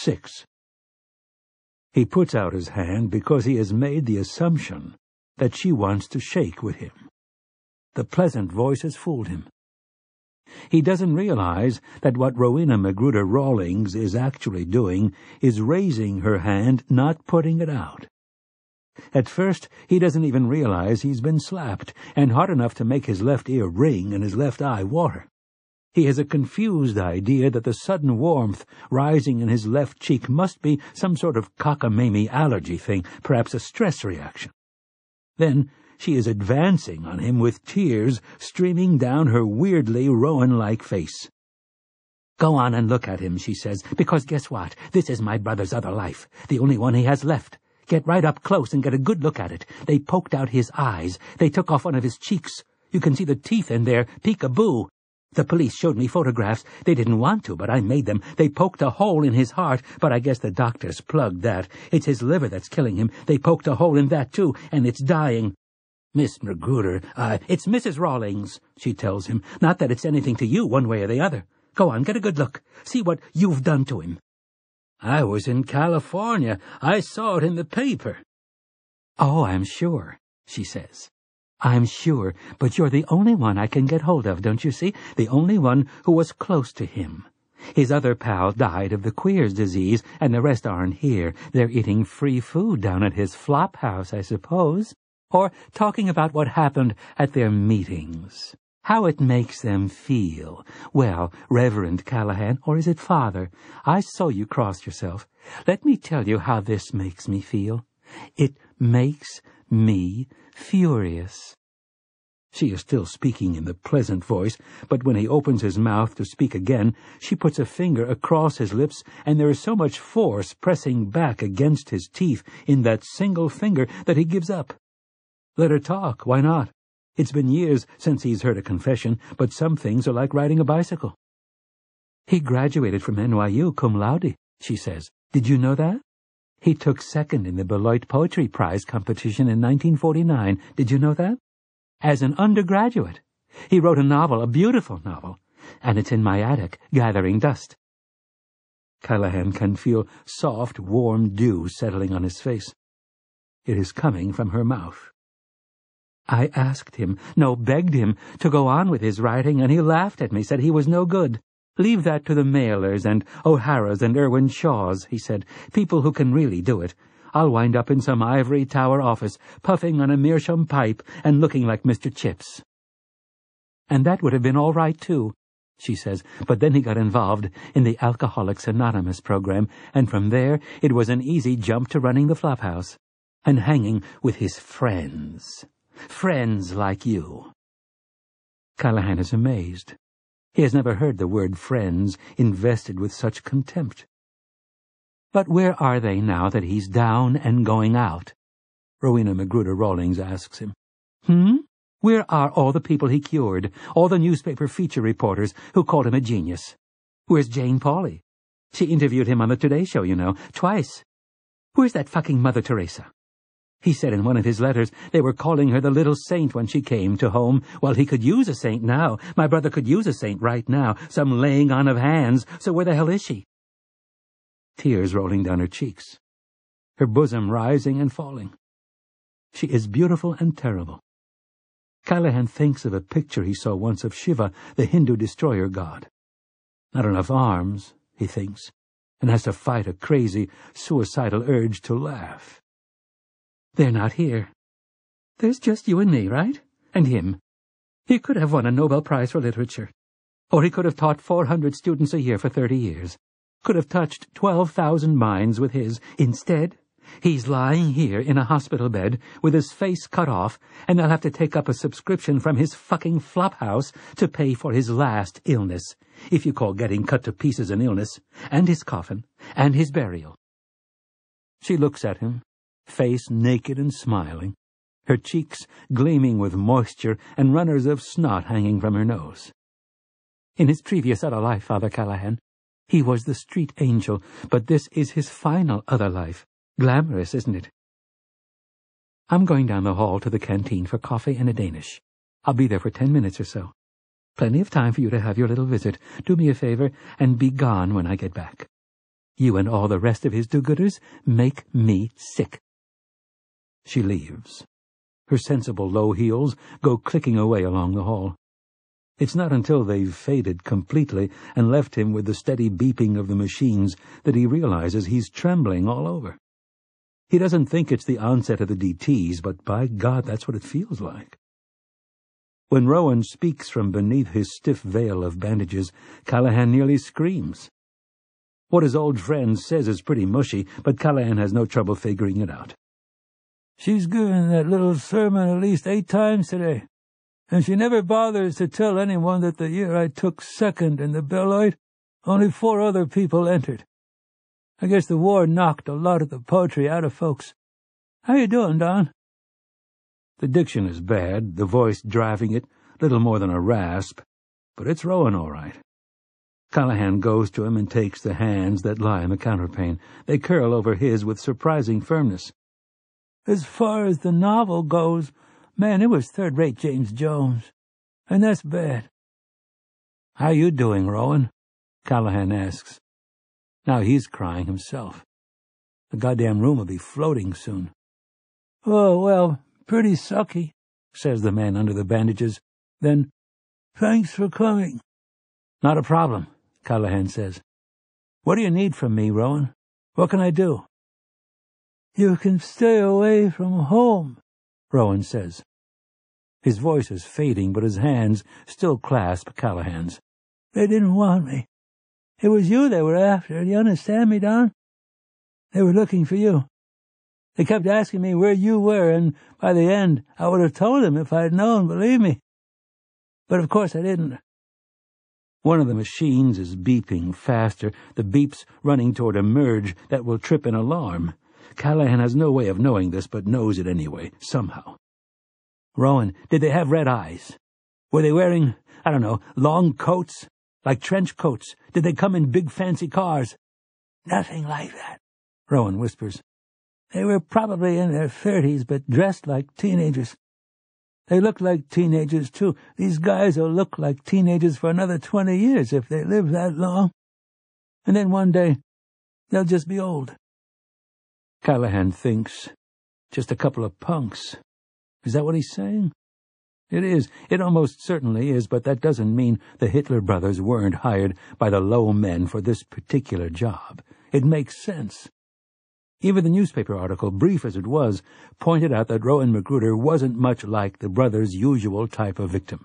6. He puts out his hand because he has made the assumption that she wants to shake with him. The pleasant voice has fooled him. He doesn't realize that what Rowena Magruder Rawlings is actually doing is raising her hand, not putting it out. At first, he doesn't even realize he's been slapped, and hard enough to make his left ear ring and his left eye water. He has a confused idea that the sudden warmth rising in his left cheek must be some sort of cockamamie allergy thing, perhaps a stress reaction. Then she is advancing on him with tears streaming down her weirdly Rowan-like face. "Go on and look at him," she says, "because guess what? This is my brother's other life, the only one he has left. Get right up close and get a good look at it. They poked out his eyes. They took off one of his cheeks. You can see the teeth in there. Peek-a-boo. The police showed me photographs. They didn't want to, but I made them. They poked a hole in his heart, but I guess the doctors plugged that. It's his liver that's killing him. They poked a hole in that, too, and it's dying." "Miss Magruder, it's Mrs. Rawlings," she tells him. "Not that it's anything to you, one way or the other. Go on, get a good look. See what you've done to him." "I was in California. I saw it in the paper." "Oh, I'm sure," she says. "I'm sure, but you're the only one I can get hold of, don't you see? The only one who was close to him. His other pal died of the Queer's disease, and the rest aren't here. They're eating free food down at his flop house, I suppose, or talking about what happened at their meetings. How it makes them feel. Well, Reverend Callahan, or is it Father? I saw you cross yourself. Let me tell you how this makes me feel. It makes me furious." She is still speaking in the pleasant voice, but when he opens his mouth to speak again, she puts a finger across his lips, and there is so much force pressing back against his teeth in that single finger that he gives up. Let her talk, why not? It's been years since he's heard a confession, but some things are like riding a bicycle. "He graduated from NYU cum laude," she says. "Did you know that? He took second in the Beloit Poetry Prize competition in 1949. Did you know that? As an undergraduate. He wrote a novel, a beautiful novel, and it's in my attic, gathering dust." Callahan can feel soft, warm dew settling on his face. It is coming from her mouth. "I asked him, no, begged him, to go on with his writing, and he laughed at me, said he was no good. Leave that to the Mailers and O'Haras and Irwin Shaws, he said, people who can really do it. I'll wind up in some ivory tower office, puffing on a meerschaum pipe and looking like Mr. Chips." "And that would have been all right, too," she says, "but then he got involved in the Alcoholics Anonymous program, and from there it was an easy jump to running the Flophouse and hanging with his friends. Friends like you." Callahan is amazed. He has never heard the word friends invested with such contempt. "But where are they now that he's down and going out?" Rowena Magruder Rawlings asks him. Where are all the people he cured, all the newspaper feature reporters who called him a genius? Where's Jane Pauley? She interviewed him on the Today Show, you know, twice. Where's that fucking Mother Teresa? He said in one of his letters they were calling her the little saint when she came to home. Well, he could use a saint now. My brother could use a saint right now. Some laying on of hands. So where the hell is she? Tears rolling down her cheeks. Her bosom rising and falling. She is beautiful and terrible. Callahan thinks of a picture he saw once of Shiva, the Hindu destroyer god. Not enough arms, he thinks, and has to fight a crazy, suicidal urge to laugh. They're not here. There's just you and me, right? And him. He could have won a Nobel Prize for Literature. Or he could have taught 400 students a year for 30 years. Could have touched 12,000 minds with his. Instead, he's lying here in a hospital bed with his face cut off, and they'll have to take up a subscription from his fucking Flophouse to pay for his last illness, if you call getting cut to pieces an illness, and his coffin, and his burial. She looks at him, face naked and smiling, her cheeks gleaming with moisture and runners of snot hanging from her nose. In his previous other life, Father Callahan, he was the street angel, but this is his final other life. Glamorous, isn't it? I'm going down the hall to the canteen for coffee and a Danish. I'll be there for 10 minutes or so. Plenty of time for you to have your little visit. Do me a favor and be gone when I get back. You and all the rest of his do-gooders make me sick." She leaves. Her sensible low heels go clicking away along the hall. It's not until they've faded completely and left him with the steady beeping of the machines that he realizes he's trembling all over. He doesn't think it's the onset of the DTs, but by God, that's what it feels like. When Rowan speaks from beneath his stiff veil of bandages, Callahan nearly screams. What his old friend says is pretty mushy, but Callahan has no trouble figuring it out. "She's given that little sermon at least 8 times today, and she never bothers to tell anyone that the year I took second in the Beloit, only 4 other people entered. I guess the war knocked a lot of the poetry out of folks. How you doing, Don?" The diction is bad, the voice driving it, little more than a rasp, but it's Rowan all right. Callahan goes to him and takes the hands that lie on the counterpane. They curl over his with surprising firmness. "As far as the novel goes, man, it was third-rate James Jones, and that's bad." "How you doing, Rowan?" Callahan asks. Now he's crying himself. The goddamn room will be floating soon. "Oh, well, pretty sucky," says the man under the bandages. Then, "Thanks for coming." "Not a problem," Callahan says. "What do you need from me, Rowan? What can I do?" "You can stay away from home," Rowan says. His voice is fading, but his hands still clasp Callahan's. "They didn't want me. It was you they were after, do you understand me, Don? They were looking for you. They kept asking me where you were, and by the end I would have told them if I'd known, believe me. But of course I didn't." One of the machines is beeping faster, the beeps running toward a merge that will trip an alarm. Callahan has no way of knowing this, but knows it anyway, somehow. "Rowan, did they have red eyes? Were they wearing, I don't know, long coats? Like trench coats? Did they come in big fancy cars?" "Nothing like that," Rowan whispers. "They were probably in their 30s, but dressed like teenagers. They look like teenagers, too. These guys will look like teenagers for another 20 years if they live that long. And then one day, they'll just be old." Callahan thinks, just a couple of punks. Is that what he's saying? It is. It almost certainly is, but that doesn't mean the Hitler brothers weren't hired by the low men for this particular job. It makes sense. Even the newspaper article, brief as it was, pointed out that Rowan Magruder wasn't much like the brothers' usual type of victim.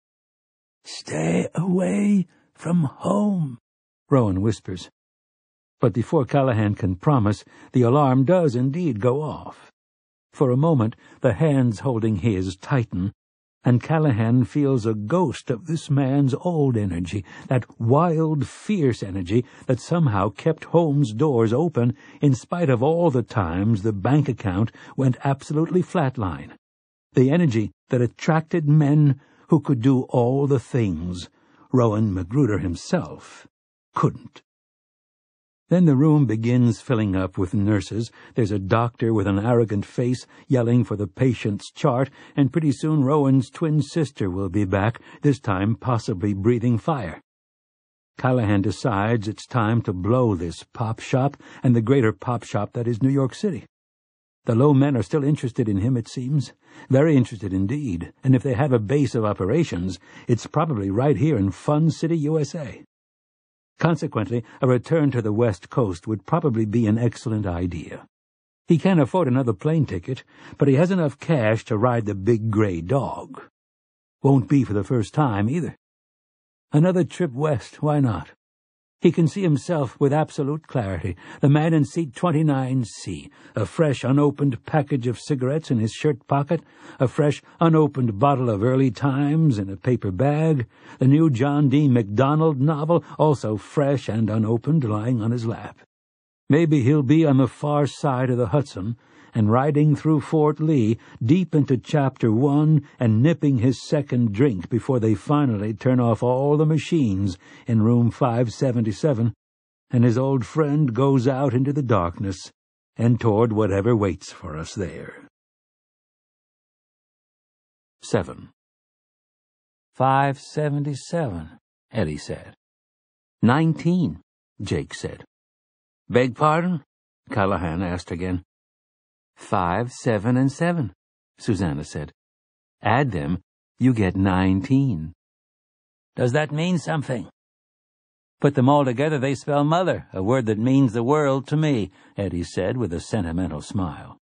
"Stay away from home," Rowan whispers. But before Callahan can promise, the alarm does indeed go off. For a moment, the hands holding his tighten, and Callahan feels a ghost of this man's old energy, that wild, fierce energy that somehow kept Holmes' doors open in spite of all the times the bank account went absolutely flatline. The energy that attracted men who could do all the things Rowan Magruder himself couldn't. Then the room begins filling up with nurses. There's a doctor with an arrogant face yelling for the patient's chart, and pretty soon Rowan's twin sister will be back, this time possibly breathing fire. Callahan decides it's time to blow this pop shop and the greater pop shop that is New York City. The low men are still interested in him, it seems. Very interested indeed, and if they have a base of operations, it's probably right here in Fun City, USA. Consequently, a return to the West Coast would probably be an excellent idea. He can't afford another plane ticket, but he has enough cash to ride the big gray dog. Won't be for the first time, either. Another trip west, why not? He can see himself with absolute clarity, the man in seat 29C, a fresh, unopened package of cigarettes in his shirt pocket, a fresh, unopened bottle of Early Times in a paper bag, the new John D. MacDonald novel, also fresh and unopened, lying on his lap. Maybe he'll be on the far side of the Hudson, and riding through Fort Lee, deep into Chapter 1 and nipping his second drink before they finally turn off all the machines in room 577, and his old friend goes out into the darkness and toward whatever waits for us there. 7. 577, Eddie said. 19, Jake said. Beg pardon? Callahan asked again. 5, 7, and 7, Susanna said. Add them, you get 19. Does that mean something? Put them all together, they spell mother, a word that means the world to me, Eddie said with a sentimental smile.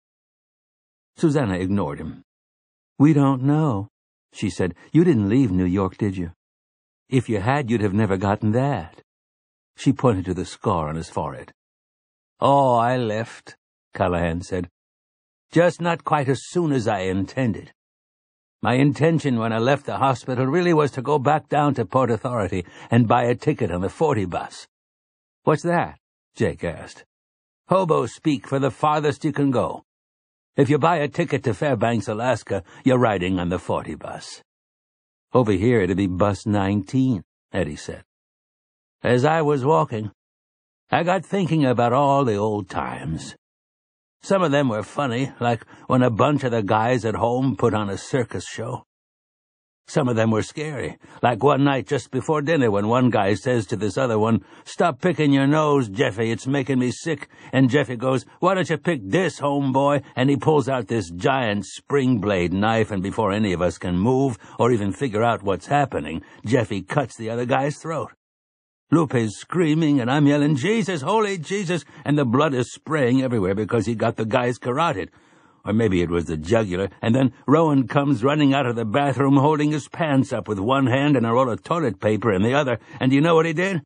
Susanna ignored him. We don't know, she said. You didn't leave New York, did you? If you had, you'd have never gotten that. She pointed to the scar on his forehead. Oh, I left, Callahan said. Just not quite as soon as I intended. My intention when I left the hospital really was to go back down to Port Authority and buy a ticket on the 40 bus. What's that? Jake asked. Hobo speak for the farthest you can go. If you buy a ticket to Fairbanks, Alaska, you're riding on the 40 bus. Over here it'd be bus 19, Eddie said. As I was walking, I got thinking about all the old times. Some of them were funny, like when a bunch of the guys at home put on a circus show. Some of them were scary, like one night just before dinner when one guy says to this other one, "Stop picking your nose, Jeffy, it's making me sick." And Jeffy goes, "Why don't you pick this, homeboy?" And he pulls out this giant spring blade knife, and before any of us can move or even figure out what's happening, Jeffy cuts the other guy's throat. Lupe's screaming, and I'm yelling, "Jesus, holy Jesus!" and the blood is spraying everywhere because he got the guy's carotid. Or maybe it was the jugular, and then Rowan comes running out of the bathroom holding his pants up with one hand and a roll of toilet paper in the other, and do you know what he did?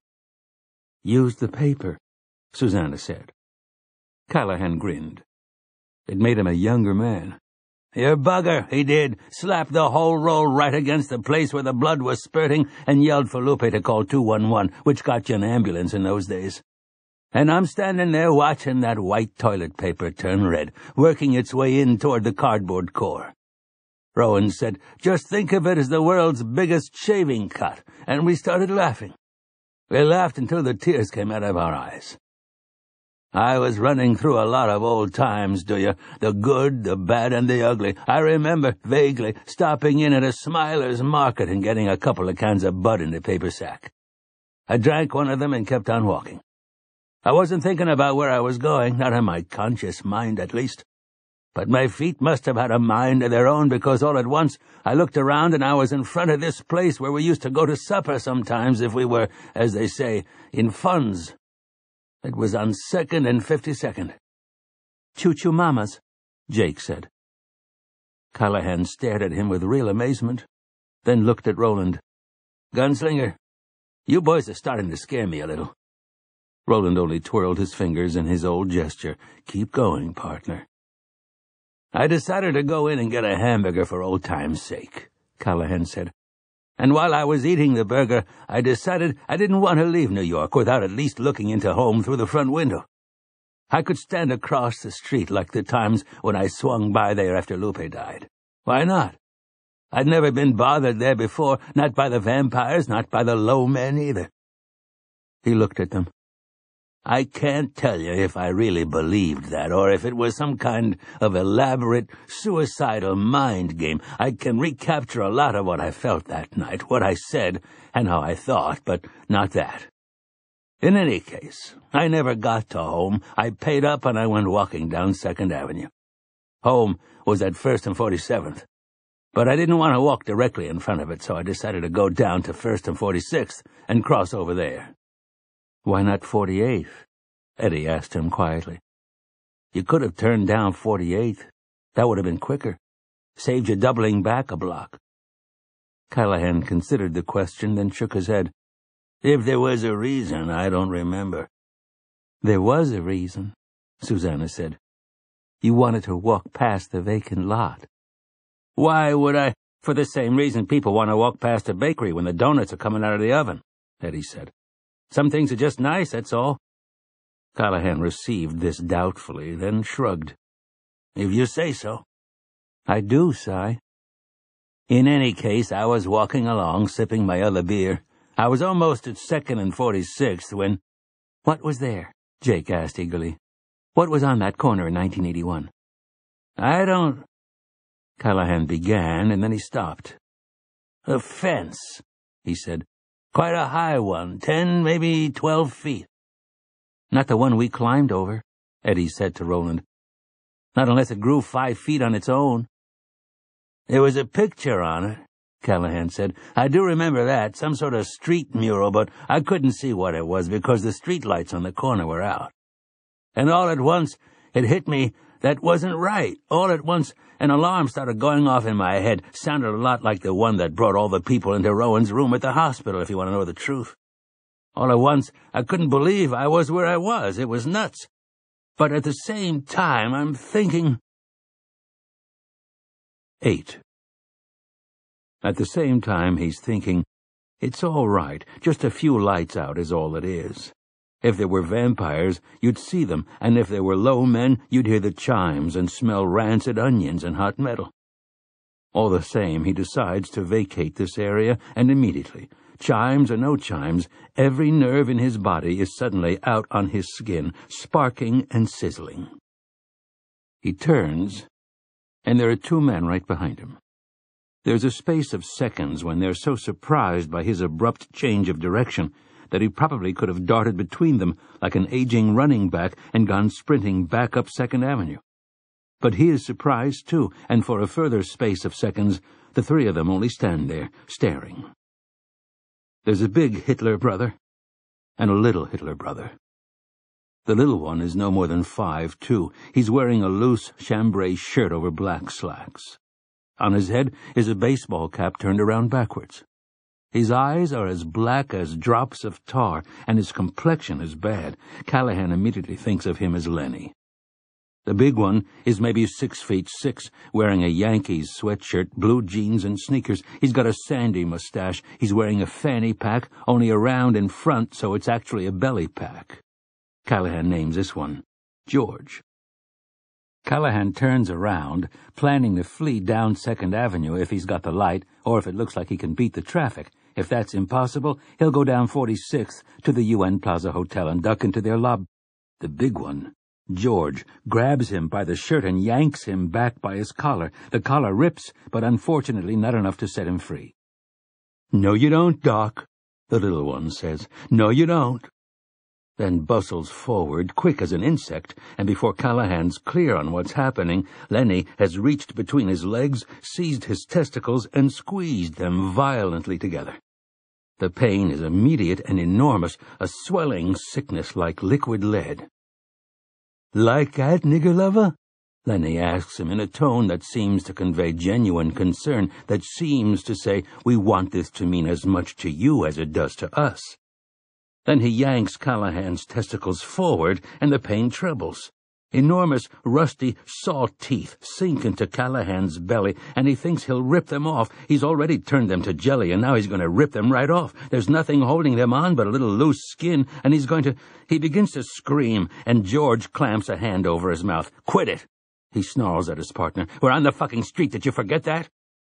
Used the paper, Susanna said. Callahan grinned. It made him a younger man. "You bugger," he did, slapped the whole roll right against the place where the blood was spurting and yelled for Lupe to call 211, which got you an ambulance in those days. And I'm standing there watching that white toilet paper turn red, working its way in toward the cardboard core. Rowan said, "Just think of it as the world's biggest shaving cut," and we started laughing. We laughed until the tears came out of our eyes. I was running through a lot of old times, do you? The good, the bad, and the ugly. I remember, vaguely, stopping in at a Smiler's Market and getting a couple of cans of Bud in the paper sack. I drank one of them and kept on walking. I wasn't thinking about where I was going, not in my conscious mind at least. But my feet must have had a mind of their own, because all at once I looked around and I was in front of this place where we used to go to supper sometimes if we were, as they say, in funds. It was on 2nd and 52nd. "Choo-choo Mamas," Jake said. Callahan stared at him with real amazement, then looked at Roland. "Gunslinger, you boys are starting to scare me a little." Roland only twirled his fingers in his old gesture. "Keep going, partner." "I decided to go in and get a hamburger for old time's sake," Callahan said. "And while I was eating the burger, I decided I didn't want to leave New York without at least looking into home through the front window. I could stand across the street like the times when I swung by there after Lupe died. Why not? I'd never been bothered there before, not by the vampires, not by the low men either." He looked at them. "I can't tell you if I really believed that, or if it was some kind of elaborate, suicidal mind game. I can recapture a lot of what I felt that night, what I said, and how I thought, but not that. In any case, I never got to home. I paid up and I went walking down 2nd Avenue. Home was at 1st and 47th. But I didn't want to walk directly in front of it, so I decided to go down to 1st and 46th and cross over there." "Why not 48th?" Eddie asked him quietly. "You could have turned down 48th. That would have been quicker. Saved you doubling back a block." Callahan considered the question, then shook his head. "If there was a reason, I don't remember." "There was a reason," Susanna said. "You wanted to walk past the vacant lot." "Why would I?" "For the same reason people want to walk past a bakery when the donuts are coming out of the oven," Eddie said. "Some things are just nice, that's all." Callahan received this doubtfully, then shrugged. "If you say so." "I do, Si." "In any case, I was walking along, sipping my other beer. I was almost at 2nd and 46th when—" "What was there?" Jake asked eagerly. "What was on that corner in 1981? "I don't—" Callahan began, and then he stopped. "A fence," he said. "Quite a high one, 10, maybe 12 feet. Not the one we climbed over, Eddie said to Roland. Not unless it grew 5 feet on its own. There was a picture on it, Callahan said. I do remember that, some sort of street mural, but I couldn't see what it was because the street lights on the corner were out. And all at once, it hit me that wasn't right. All at once, an alarm started going off in my head. Sounded a lot like the one that brought all the people into Rowan's room at the hospital, if you want to know the truth. All at once, I couldn't believe I was where I was. It was nuts. But at the same time, I'm thinking... 8. At the same time, he's thinking, it's all right, just a few lights out is all it is. If there were vampires, you'd see them, and if there were low men, you'd hear the chimes and smell rancid onions and hot metal. All the same, he decides to vacate this area, and immediately, chimes or no chimes, every nerve in his body is suddenly out on his skin, sparking and sizzling. He turns, and there are 2 men right behind him. There's a space of seconds when they're so surprised by his abrupt change of direction that he probably could have darted between them like an aging running back and gone sprinting back up 2nd Avenue. But he is surprised, too, and for a further space of seconds, the 3 of them only stand there, staring. There's a big Hitler brother and a little Hitler brother. The little one is no more than 5'2". He's wearing a loose chambray shirt over black slacks. On his head is a baseball cap turned around backwards. His eyes are as black as drops of tar, and his complexion is bad. Callahan immediately thinks of him as Lenny. The big one is maybe 6'6", wearing a Yankees sweatshirt, blue jeans, and sneakers. He's got a sandy mustache. He's wearing a fanny pack, only around in front, so it's actually a belly pack. Callahan names this one George. Callahan turns around, planning to flee down 2nd Avenue if he's got the light, or if it looks like he can beat the traffic. If that's impossible, he'll go down 46th to the UN Plaza Hotel and duck into their lobby. The big one, George, grabs him by the shirt and yanks him back by his collar. The collar rips, but unfortunately not enough to set him free. "No, you don't, Doc," the little one says. "No, you don't." Then bustles forward, quick as an insect, and before Callahan's clear on what's happening, Lenny has reached between his legs, seized his testicles, and squeezed them violently together. The pain is immediate and enormous, a swelling sickness like liquid lead. "Like that, nigger lover?" Lenny asks him in a tone that seems to convey genuine concern, that seems to say, we want this to mean as much to you as it does to us. Then he yanks Callahan's testicles forward, and the pain trebles. Enormous, rusty, saw teeth sink into Callahan's belly, and he thinks he'll rip them off. He's already turned them to jelly, and now he's going to rip them right off. There's nothing holding them on but a little loose skin, and he begins to scream, and George clamps a hand over his mouth. "Quit it!" he snarls at his partner. "We're on the fucking street, did you forget that?"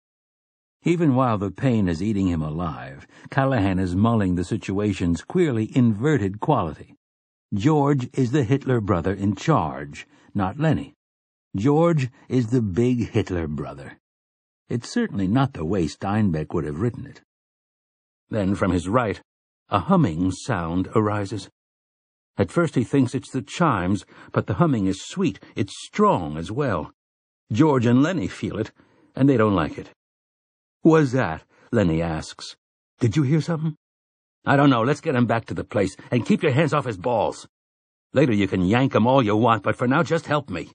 Even while the pain is eating him alive, Callahan is mulling the situation's queerly inverted quality. George is the Hitler brother in charge, not Lenny. George is the big Hitler brother. It's certainly not the way Steinbeck would have written it. Then from his right, a humming sound arises. At first he thinks it's the chimes, but the humming is sweet, it's strong as well. George and Lenny feel it, and they don't like it. "What's that?" Lenny asks. "Did you hear something?" "I don't know. Let's get him back to the place, and keep your hands off his balls. Later you can yank him all you want, but for now just help me."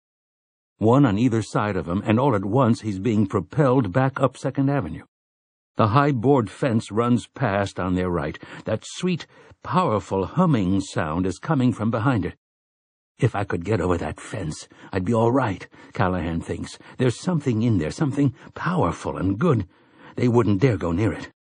One on either side of him, and all at once he's being propelled back up 2nd Avenue. The high board fence runs past on their right. That sweet, powerful humming sound is coming from behind it. "If I could get over that fence, I'd be all right," Callahan thinks. "There's something in there, something powerful and good. They wouldn't dare go near it."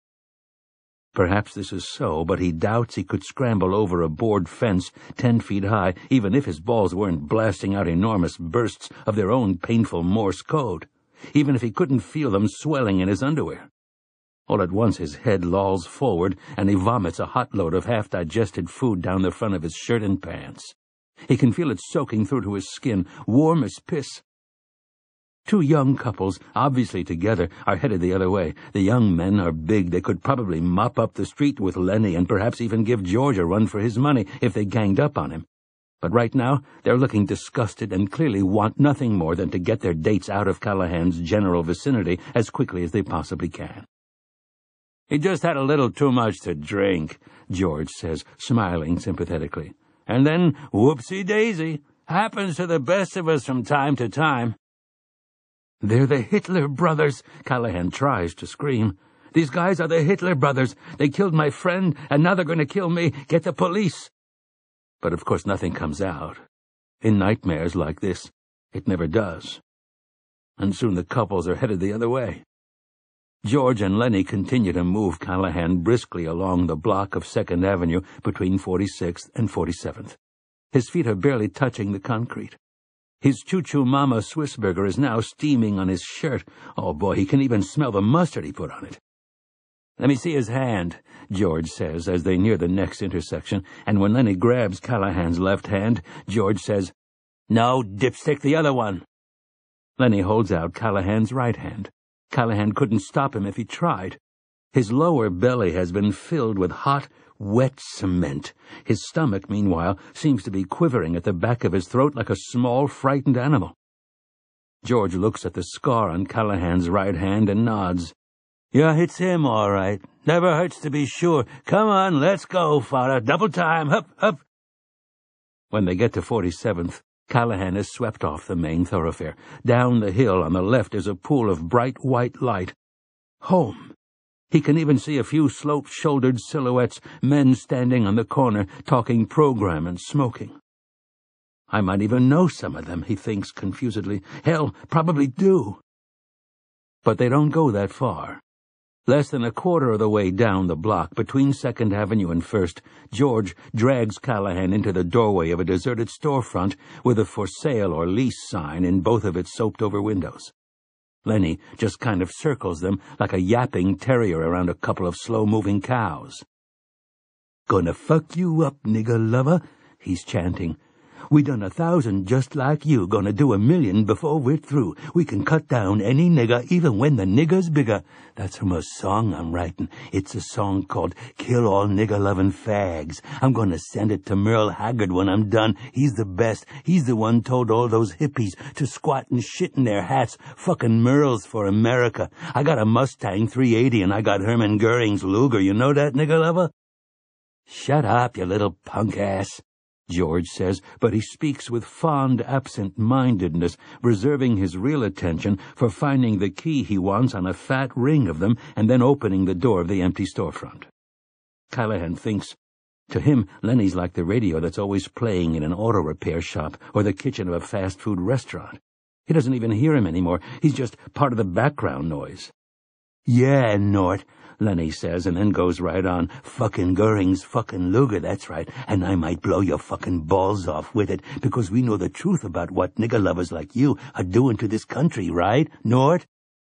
Perhaps this is so, but he doubts he could scramble over a board fence 10 feet high, even if his balls weren't blasting out enormous bursts of their own painful Morse code, even if he couldn't feel them swelling in his underwear. All at once his head lolls forward, and he vomits a hot load of half-digested food down the front of his shirt and pants. He can feel it soaking through to his skin, warm as piss. Two young couples, obviously together, are headed the other way. The young men are big. They could probably mop up the street with Lenny and perhaps even give George a run for his money if they ganged up on him. But right now, they're looking disgusted and clearly want nothing more than to get their dates out of Callahan's general vicinity as quickly as they possibly can. "He just had a little too much to drink," George says, smiling sympathetically. "And then, whoopsie-daisy, happens to the best of us from time to time." "They're the Hitler brothers," Callahan tries to scream. "These guys are the Hitler brothers. They killed my friend, and now they're going to kill me. Get the police." But of course nothing comes out. In nightmares like this, it never does. And soon the couples are headed the other way. George and Lenny continue to move Callahan briskly along the block of 2nd Avenue between 46th and 47th. His feet are barely touching the concrete. His choo-choo mama Swissburger is now steaming on his shirt. Oh boy, he can even smell the mustard he put on it. "Let me see his hand," George says as they near the next intersection, and when Lenny grabs Callahan's left hand, George says, "No, dipstick, the other one." Lenny holds out Callahan's right hand. Callahan couldn't stop him if he tried. His lower belly has been filled with hot, wet cement. His stomach, meanwhile, seems to be quivering at the back of his throat like a small, frightened animal. George looks at the scar on Callahan's right hand and nods. "Yeah, it's him, all right. Never hurts to be sure. Come on, let's go, father. Double time. Hup, hup." When they get to 47th, Callahan is swept off the main thoroughfare. Down the hill on the left is a pool of bright white light. Home. He can even see a few slope-shouldered silhouettes, men standing on the corner, talking program and smoking. I might even know some of them, he thinks confusedly. Hell, probably do. But they don't go that far. Less than a quarter of the way down the block, between 2nd Avenue and 1st, George drags Callahan into the doorway of a deserted storefront with a for sale or lease sign in both of its soaped-over windows. Lenny just kind of circles them like a yapping terrier around a couple of slow-moving cows. "Gonna fuck you up, nigger lover," he's chanting. "We done 1,000 just like you, gonna do 1,000,000 before we're through. We can cut down any nigger, even when the nigger's bigger." That's from a song I'm writing. It's a song called "Kill All Nigger-Lovin' Fags." I'm gonna send it to Merle Haggard when I'm done. He's the best. He's the one told all those hippies to squat and shit in their hats, fucking Merles for America. I got a Mustang 380 and I got Herman Goering's Luger. You know that, nigger lover? "Shut up, you little punk ass," George says, but he speaks with fond absent-mindedness, reserving his real attention for finding the key he wants on a fat ring of them and then opening the door of the empty storefront. Callahan thinks, to him, Lenny's like the radio that's always playing in an auto repair shop or the kitchen of a fast-food restaurant. He doesn't even hear him anymore. He's just part of the background noise. "Yeah, Nort," Lenny says, and then goes right on. "Fucking Goering's fucking Luger, that's right, and I might blow your fucking balls off with it, because we know the truth about what nigger lovers like you are doing to this country, right, Nort?"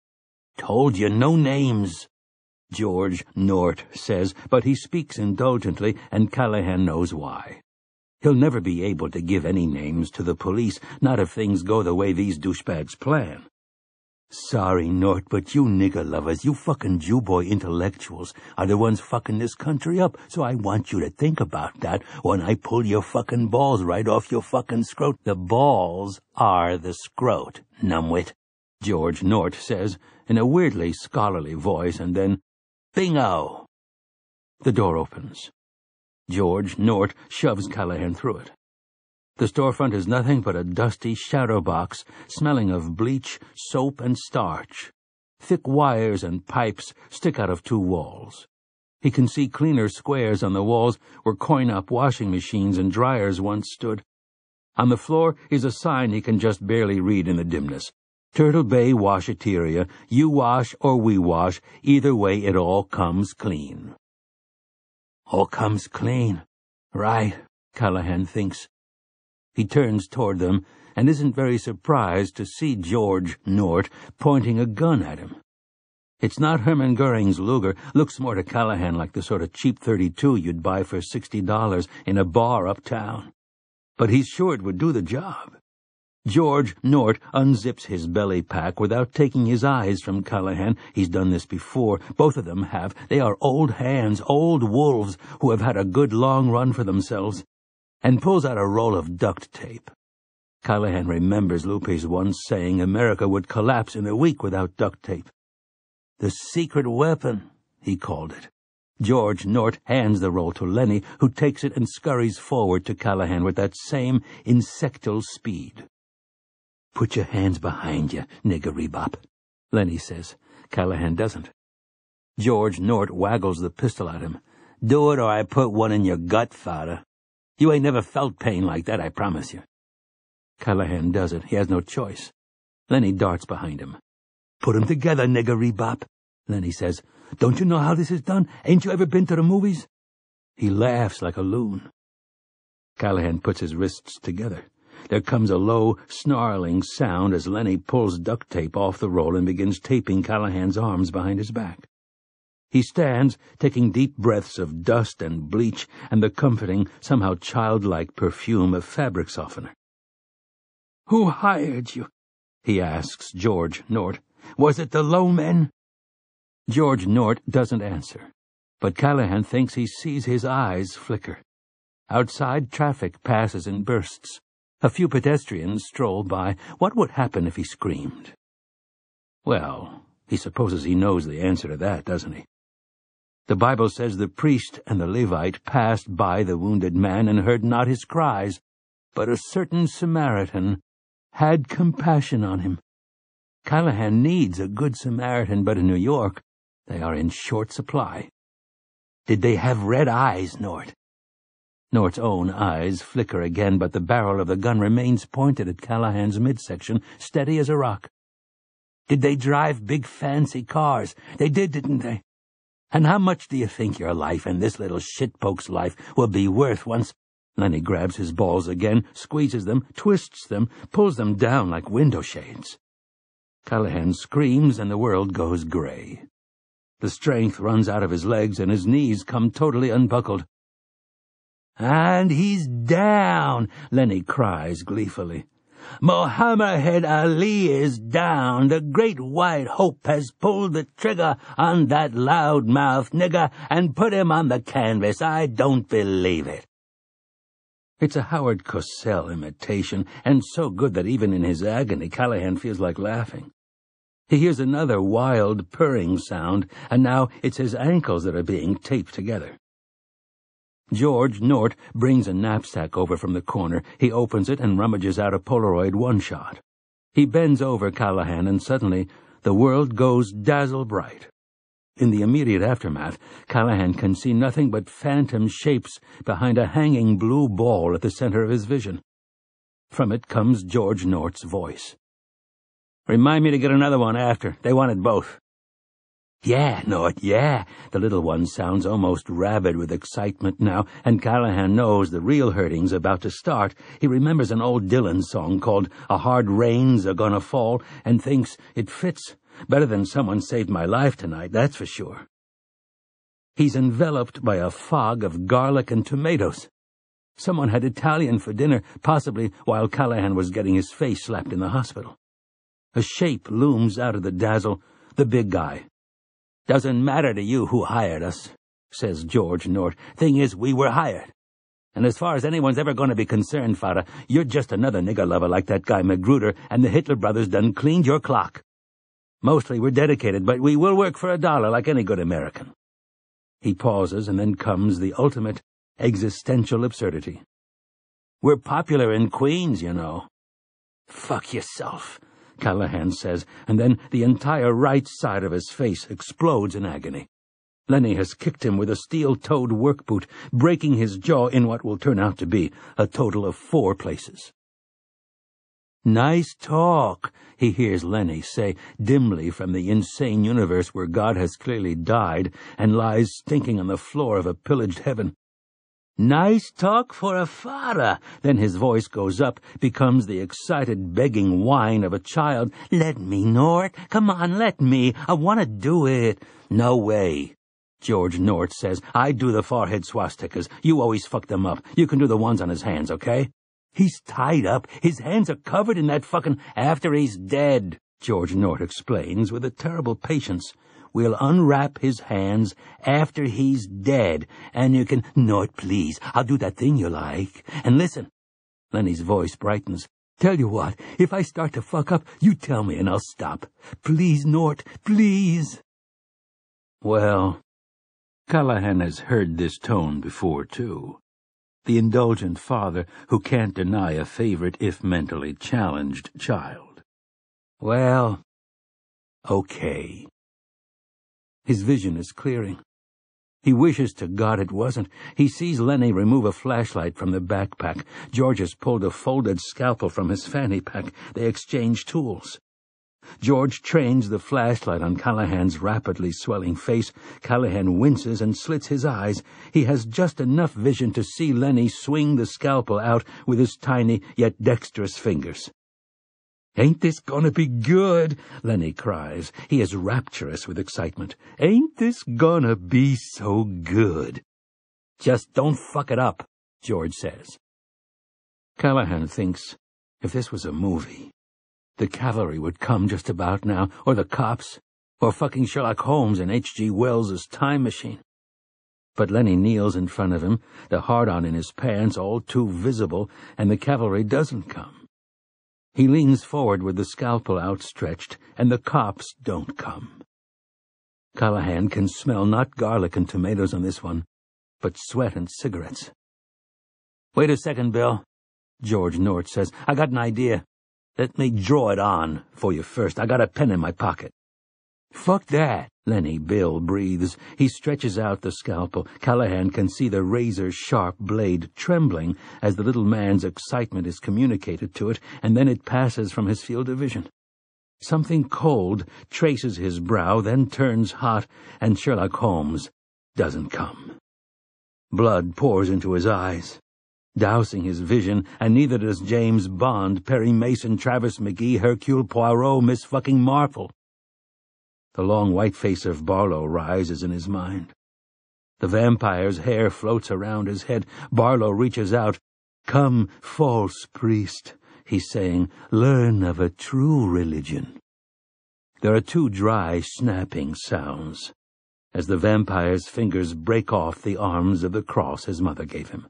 "Told you, no names," George Nort says, but he speaks indulgently, and Callahan knows why. He'll never be able to give any names to the police, not if things go the way these douchebags plan. "Sorry, Nort, but you nigger lovers, you fucking Jew-boy intellectuals, are the ones fucking this country up, so I want you to think about that when I pull your fucking balls right off your fucking scrot." "The balls are the scrot, numbwit," George Nort says, in a weirdly scholarly voice, and then, "Bingo!" The door opens. George Nort shoves Callahan through it. The storefront is nothing but a dusty shadow box, smelling of bleach, soap, and starch. Thick wires and pipes stick out of two walls. He can see cleaner squares on the walls where coin-op washing machines and dryers once stood. On the floor is a sign he can just barely read in the dimness. "Turtle Bay Washateria, you wash or we wash, either way it all comes clean." All comes clean. Right, Callahan thinks. He turns toward them and isn't very surprised to see George Nort pointing a gun at him. It's not Herman Goering's Luger, looks more to Callahan like the sort of cheap .32 you'd buy for $60 in a bar uptown. But he's sure it would do the job. George Nort unzips his belly pack without taking his eyes from Callahan. He's done this before. Both of them have. They are old hands, old wolves who have had a good long run for themselves. And pulls out a roll of duct tape. Callahan remembers Lupe's once saying America would collapse in a week without duct tape. The secret weapon, he called it. George Nort hands the roll to Lenny, who takes it and scurries forward to Callahan with that same insectal speed. "Put your hands behind you, nigger-rebop," Lenny says. Callahan doesn't. George Nort waggles the pistol at him. "Do it or I put one in your gut, father. You ain't never felt pain like that, I promise you." Callahan does it. He has no choice. Lenny darts behind him. "Put 'em together, nigger-rebop," Lenny says. "Don't you know how this is done? Ain't you ever been to the movies?" He laughs like a loon. Callahan puts his wrists together. There comes a low, snarling sound as Lenny pulls duct tape off the roll and begins taping Callahan's arms behind his back. He stands, taking deep breaths of dust and bleach and the comforting, somehow childlike perfume of fabric softener. "Who hired you?" he asks George Nort. "Was it the low men?" George Nort doesn't answer, but Callahan thinks he sees his eyes flicker. Outside, traffic passes in bursts. A few pedestrians stroll by. What would happen if he screamed? Well, he supposes he knows the answer to that, doesn't he? The Bible says the priest and the Levite passed by the wounded man and heard not his cries, but a certain Samaritan had compassion on him. Callahan needs a good Samaritan, but in New York, they are in short supply. "Did they have red eyes, Nort?" Nort's own eyes flicker again, but the barrel of the gun remains pointed at Callahan's midsection, steady as a rock. "Did they drive big fancy cars? They did, didn't they? And how much do you think your life and this little shitpoke's life will be worth once—" Lenny grabs his balls again, squeezes them, twists them, pulls them down like window shades. Callahan screams and the world goes gray. The strength runs out of his legs and his knees come totally unbuckled. "And he's down!" Lenny cries gleefully. "Muhammad Ali is down. The great white hope has pulled the trigger on that loud-mouthed nigger and put him on the canvas. I don't believe it." It's a Howard Cosell imitation, and so good that even in his agony Callahan feels like laughing. He hears another wild, purring sound, and now it's his ankles that are being taped together. George Nort brings a knapsack over from the corner. He opens it and rummages out a Polaroid one-shot. He bends over Callahan, and suddenly the world goes dazzle-bright. In the immediate aftermath, Callahan can see nothing but phantom shapes behind a hanging blue ball at the center of his vision. From it comes George Nort's voice. "Remind me to get another one after. They wanted both." "Yeah, Nort, yeah." The little one sounds almost rabid with excitement now, and Callahan knows the real hurting's about to start. He remembers an old Dylan song called "A Hard Rain's A-Gonna Fall" and thinks it fits better than "Someone Saved My Life Tonight," that's for sure. He's enveloped by a fog of garlic and tomatoes. Someone had Italian for dinner, possibly while Callahan was getting his face slapped in the hospital. A shape looms out of the dazzle, the big guy. "Doesn't matter to you who hired us," says George Nort. "Thing is, we were hired. And as far as anyone's ever going to be concerned, Father, you're just another nigger lover like that guy Magruder, and the Hitler brothers done cleaned your clock. Mostly we're dedicated, but we will work for $1 like any good American." He pauses, and then comes the ultimate existential absurdity. "We're popular in Queens, you know." "Fuck yourself," Callahan says, and then the entire right side of his face explodes in agony. Lenny has kicked him with a steel-toed work boot, breaking his jaw in what will turn out to be a total of 4 places. "Nice talk," he hears Lenny say dimly from the insane universe where God has clearly died and lies stinking on the floor of a pillaged heaven. "Nice talk for a father." Then his voice goes up, becomes the excited begging whine of a child. "Let me, Nort. Come on, let me. I want to do it." "No way," George Nort says. "I do the forehead swastikas. You always fuck them up. You can do the ones on his hands, okay?" He's tied up. His hands are covered in that fucking after he's dead, George Nort explains with a terrible patience. We'll unwrap his hands after he's dead, and you can... Nort, please, I'll do that thing you like. And listen. Lenny's voice brightens. Tell you what, if I start to fuck up, you tell me and I'll stop. Please, Nort, please. Well, Callahan has heard this tone before, too. The indulgent father who can't deny a favorite if mentally challenged child. Well, okay. His vision is clearing. He wishes to God it wasn't. He sees Lenny remove a flashlight from the backpack. George has pulled a folded scalpel from his fanny pack. They exchange tools. George trains the flashlight on Callahan's rapidly swelling face. Callahan winces and slits his eyes. He has just enough vision to see Lenny swing the scalpel out with his tiny yet dexterous fingers. "Ain't this gonna be good?" Lenny cries. He is rapturous with excitement. "Ain't this gonna be so good?" "Just don't fuck it up," George says. Callahan thinks if this was a movie, the cavalry would come just about now, or the cops, or fucking Sherlock Holmes in H.G. Wells's Time Machine. But Lenny kneels in front of him, the hard-on in his pants all too visible, and the cavalry doesn't come. He leans forward with the scalpel outstretched, and the cops don't come. Callahan can smell not garlic and tomatoes on this one, but sweat and cigarettes. "Wait a second, Bill," George Nort says. "I got an idea. Let me draw it on for you first. I got a pen in my pocket." "Fuck that," Lenny Bill breathes. He stretches out the scalpel. Callahan can see the razor-sharp blade trembling as the little man's excitement is communicated to it, and then it passes from his field of vision. Something cold traces his brow, then turns hot, and Sherlock Holmes doesn't come. Blood pours into his eyes, dousing his vision, and neither does James Bond, Perry Mason, Travis McGee, Hercule Poirot, Miss fucking Marple. The long white face of Barlow rises in his mind. The vampire's hair floats around his head. Barlow reaches out. "Come, false priest," he's saying, "learn of a true religion." There are two dry, snapping sounds as the vampire's fingers break off the arms of the cross his mother gave him.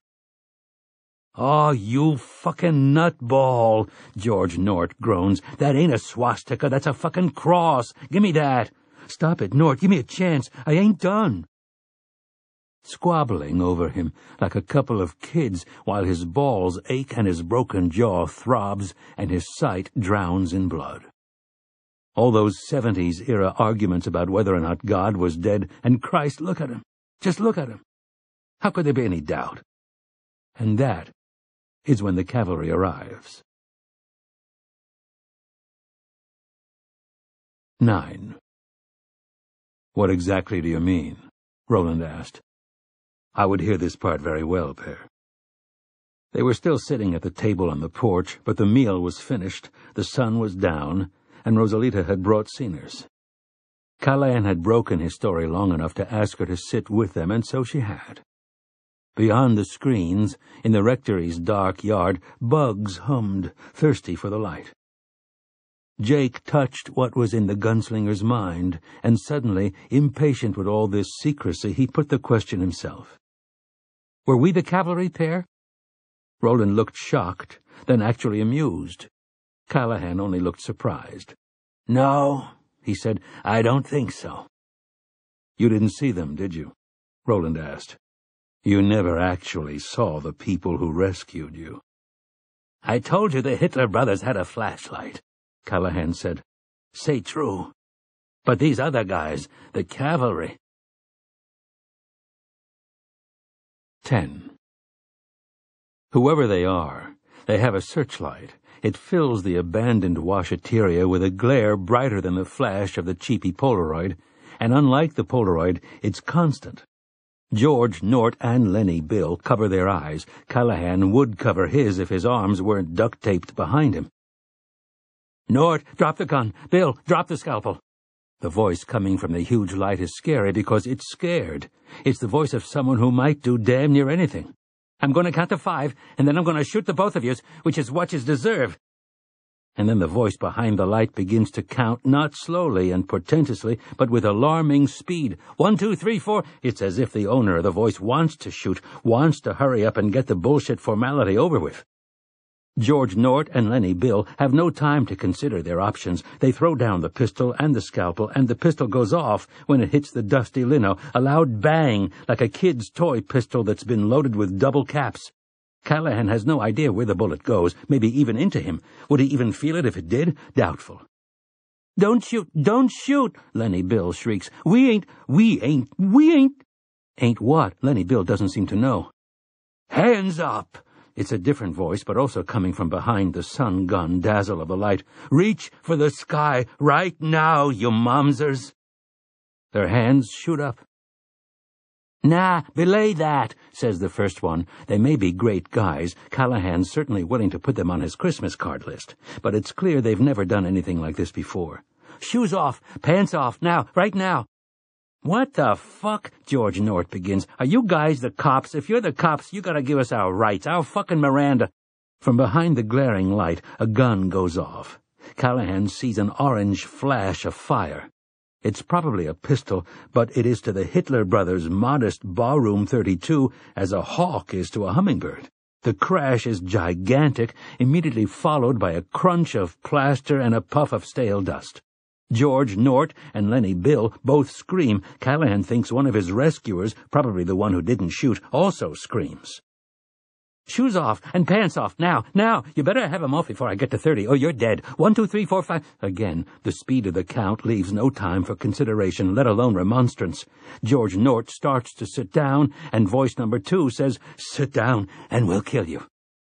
"Oh, you fucking nutball," George Nort groans. "That ain't a swastika, that's a fucking cross. Give me that." "Stop it, Nort, give me a chance. I ain't done." Squabbling over him like a couple of kids while his balls ache and his broken jaw throbs and his sight drowns in blood. All those 70s-era arguments about whether or not God was dead, and Christ, look at him. Just look at him. How could there be any doubt? And that is when the cavalry arrives. 9. "What exactly do you mean?" Roland asked. "I would hear this part very well, Père." They were still sitting at the table on the porch, but the meal was finished, the sun was down, and Rosalita had brought Seniors. Callahan had broken his story long enough to ask her to sit with them, and so she had. Beyond the screens, in the rectory's dark yard, bugs hummed, thirsty for the light. Jake touched what was in the gunslinger's mind, and suddenly, impatient with all this secrecy, he put the question himself. "Were we the cavalry, Père?" Roland looked shocked, then actually amused. Callahan only looked surprised. "No," he said, "I don't think so." "You didn't see them, did you?" Roland asked. "You never actually saw the people who rescued you." "I told you the Hitler brothers had a flashlight," Callahan said. "Say true. But these other guys, the cavalry—" 10. Whoever they are, they have a searchlight. It fills the abandoned washateria with a glare brighter than the flash of the cheapy Polaroid, and unlike the Polaroid, it's constant. George Nort and Lenny Bill cover their eyes. Callahan would cover his if his arms weren't duct-taped behind him. "Nort, drop the gun. Bill, drop the scalpel." The voice coming from the huge light is scary because it's scared. It's the voice of someone who might do damn near anything. I'm going to count to 5, and then I'm going to shoot the both of yous, which is what yous deserve. And then the voice behind the light begins to count, not slowly and portentously, but with alarming speed. 1, 2, 3, 4. It's as if the owner of the voice wants to shoot, wants to hurry up and get the bullshit formality over with. George Nort and Lenny Bill have no time to consider their options. They throw down the pistol and the scalpel, and the pistol goes off when it hits the dusty lino, a loud bang, like a kid's toy pistol that's been loaded with double caps. Callahan has no idea where the bullet goes, maybe even into him. Would he even feel it if it did? Doubtful. "Don't shoot! Don't shoot!" Lenny Bill shrieks. We ain't. Ain't what? Lenny Bill doesn't seem to know. "Hands up!" It's a different voice, but also coming from behind the sun gun dazzle of the light. "Reach for the sky right now, you momsers!" Their hands shoot up. "Nah, belay that," says the first one. They may be great guys. Callahan's certainly willing to put them on his Christmas card list. But it's clear they've never done anything like this before. "Shoes off, pants off, now, right now." "What the fuck?" George Nort begins. "Are you guys the cops? If you're the cops, you gotta give us our rights, our fucking Miranda." From behind the glaring light, a gun goes off. Callahan sees an orange flash of fire. It's probably a pistol, but it is to the Hitler brothers' modest Ballroom 32 as a hawk is to a hummingbird. The crash is gigantic, immediately followed by a crunch of plaster and a puff of stale dust. George Nort and Lenny Bill both scream. Callahan thinks one of his rescuers, probably the one who didn't shoot, also screams. "Shoes off and pants off, now, now! You better have 'em off before I get to 30, or you're dead. 1, 2, 3, 4, 5... Again, the speed of the count leaves no time for consideration, let alone remonstrance. George Nort starts to sit down, and voice number 2 says, "Sit down, and we'll kill you."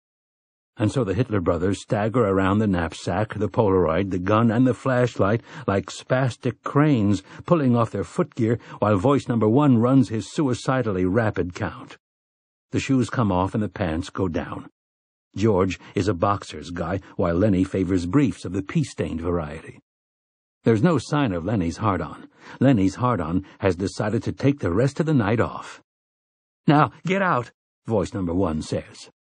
And so the Hitler brothers stagger around the knapsack, the Polaroid, the gun, and the flashlight like spastic cranes, pulling off their footgear, while voice number 1 runs his suicidally rapid count. The shoes come off and the pants go down. George is a boxer's guy, while Lenny favors briefs of the pea-stained variety. There's no sign of Lenny's hard-on. Lenny's hard-on has decided to take the rest of the night off. "Now, get out," voice number 1 says.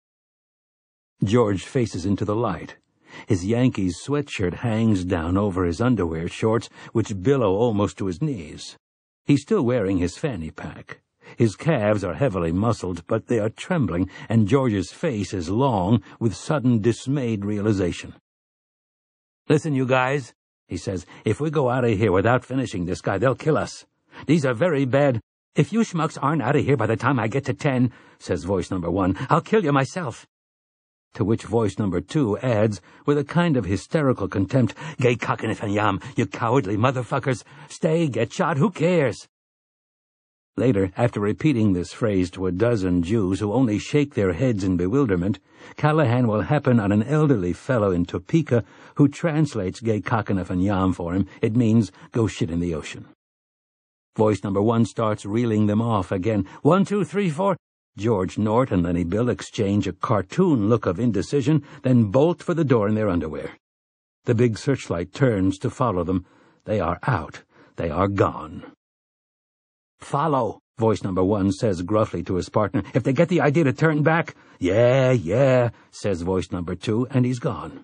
George faces into the light. His Yankees sweatshirt hangs down over his underwear shorts, which billow almost to his knees. He's still wearing his fanny pack. His calves are heavily muscled, but they are trembling, and George's face is long with sudden dismayed realization. "Listen, you guys," he says, "if we go out of here without finishing this guy, they'll kill us. These are very bad. If you schmucks aren't out of here by the time I get to 10, says voice number 1, "I'll kill you myself." To which voice number 2 adds, with a kind of hysterical contempt, "Gay cockin' if and yam, you cowardly motherfuckers. Stay, get shot, who cares?" Later, after repeating this phrase to a dozen Jews who only shake their heads in bewilderment, Callahan will happen on an elderly fellow in Topeka who translates "Gay cockinif and yam" for him. It means, "Go shit in the ocean." Voice number 1 starts reeling them off again. 1, 2, 3, 4. George Nort and Lenny Bill exchange a cartoon look of indecision, then bolt for the door in their underwear. The big searchlight turns to follow them. They are out. They are gone. "Follow," voice number 1 says gruffly to his partner. "If they get the idea to turn back." Yeah, says voice number 2, and he's gone.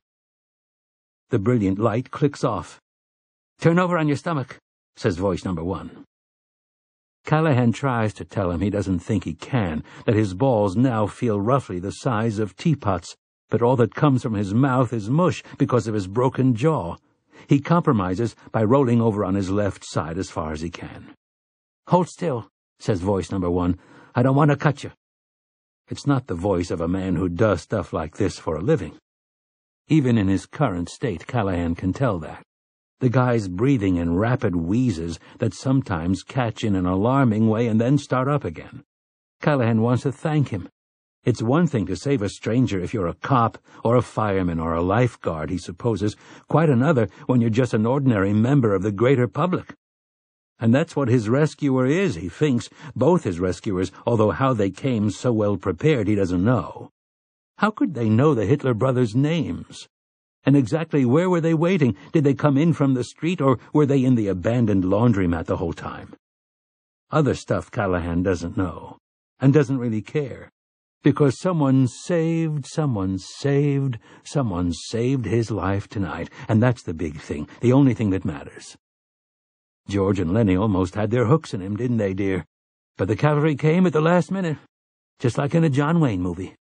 The brilliant light clicks off. "Turn over on your stomach," says voice number 1. Callahan tries to tell him he doesn't think he can, that his balls now feel roughly the size of teapots, but all that comes from his mouth is mush because of his broken jaw. He compromises by rolling over on his left side as far as he can. "Hold still," says voice number 1. "I don't want to cut you." It's not the voice of a man who does stuff like this for a living. Even in his current state, Callahan can tell that. The guy's breathing in rapid wheezes that sometimes catch in an alarming way and then start up again. Callahan wants to thank him. It's one thing to save a stranger if you're a cop or a fireman or a lifeguard, he supposes, quite another when you're just an ordinary member of the greater public. And that's what his rescuer is, he thinks, both his rescuers, although how they came so well prepared he doesn't know. How could they know the Hitler brothers' names? And exactly where were they waiting? Did they come in from the street, or were they in the abandoned laundromat the whole time? Other stuff Callahan doesn't know, and doesn't really care. Because someone saved his life tonight, and that's the big thing, the only thing that matters. George and Lenny almost had their hooks in him, didn't they, dear? But the cavalry came at the last minute, just like in a John Wayne movie.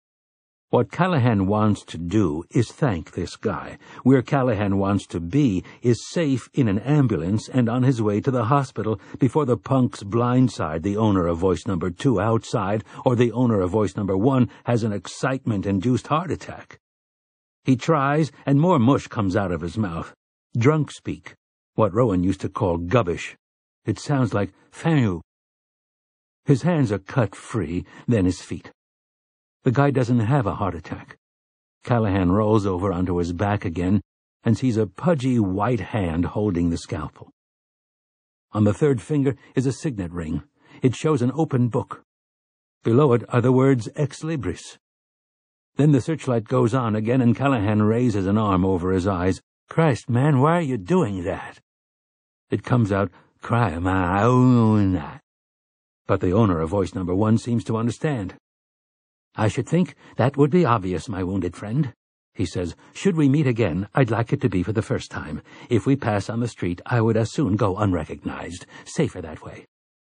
What Callahan wants to do is thank this guy. Where Callahan wants to be is safe in an ambulance and on his way to the hospital before the punks blindside the owner of voice number 2 outside, or the owner of voice number 1 has an excitement-induced heart attack. He tries, and more mush comes out of his mouth. Drunk speak, what Rowan used to call gubbish. It sounds like "fanu." His hands are cut free, then his feet. The guy doesn't have a heart attack. Callahan rolls over onto his back again and sees a pudgy white hand holding the scalpel. On the third finger is a signet ring. It shows an open book. Below it are the words "Ex Libris." Then the searchlight goes on again, and Callahan raises an arm over his eyes. "Christ, man, why are you doing that?" It comes out, "Cry, ma." But the owner of voice number 1 seems to understand. "I should think that would be obvious, my wounded friend," he says. "Should we meet again, I'd like it to be for the first time. If we pass on the street, I would as soon go unrecognized. Safer that way."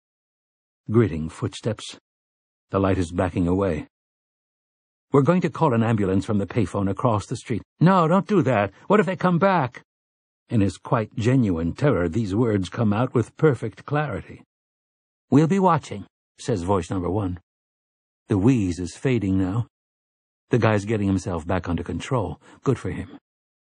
Gritting footsteps. The light is backing away. "We're going to call an ambulance from the payphone across the street." "No, don't do that. What if they come back?" In his quite genuine terror, these words come out with perfect clarity. "We'll be watching," says voice number 1. The wheeze is fading now. The guy's getting himself back under control. Good for him.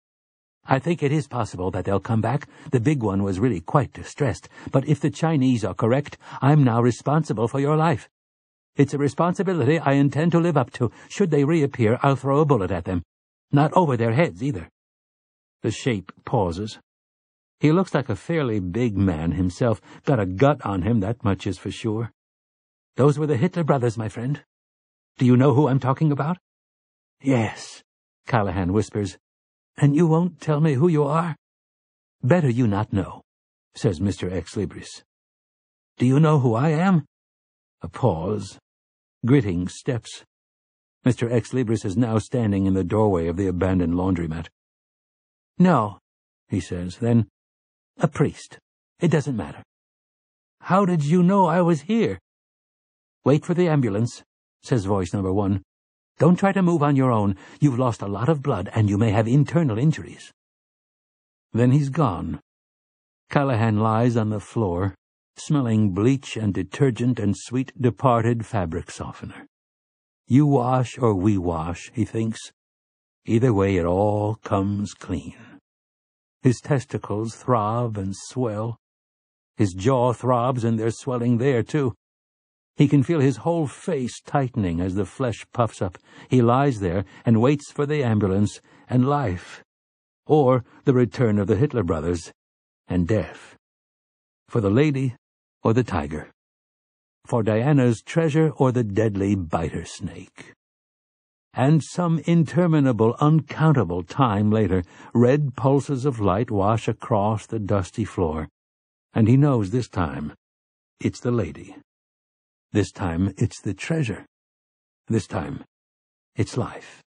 "I think it is possible that they'll come back. The big one was really quite distressed. But if the Chinese are correct, I'm now responsible for your life. It's a responsibility I intend to live up to. Should they reappear, I'll throw a bullet at them. Not over their heads, either." The shape pauses. He looks like a fairly big man himself. Got a gut on him, that much is for sure. "Those were the Hitler brothers, my friend. Do you know who I'm talking about?" "Yes," Callahan whispers. "And you won't tell me who you are?" "Better you not know," says Mr. Ex Libris. "Do you know who I am?" A pause. Gritting steps. Mr. Ex Libris is now standing in the doorway of the abandoned laundromat. "No," he says. Then, "A priest. It doesn't matter." "How did you know I was here?" "Wait for the ambulance," says voice number 1. "Don't try to move on your own. You've lost a lot of blood, and you may have internal injuries." Then he's gone. Callahan lies on the floor, smelling bleach and detergent and sweet departed fabric softener. You wash or we wash, he thinks. Either way, it all comes clean. His testicles throb and swell. His jaw throbs, and there's swelling there, too. He can feel his whole face tightening as the flesh puffs up. He lies there and waits for the ambulance and life, or the return of the Hitler brothers, and death. For the lady or the tiger. For Diana's treasure or the deadly biter snake. And some interminable, uncountable time later, red pulses of light wash across the dusty floor, and he knows this time it's the lady. This time it's the treasure. This time it's life.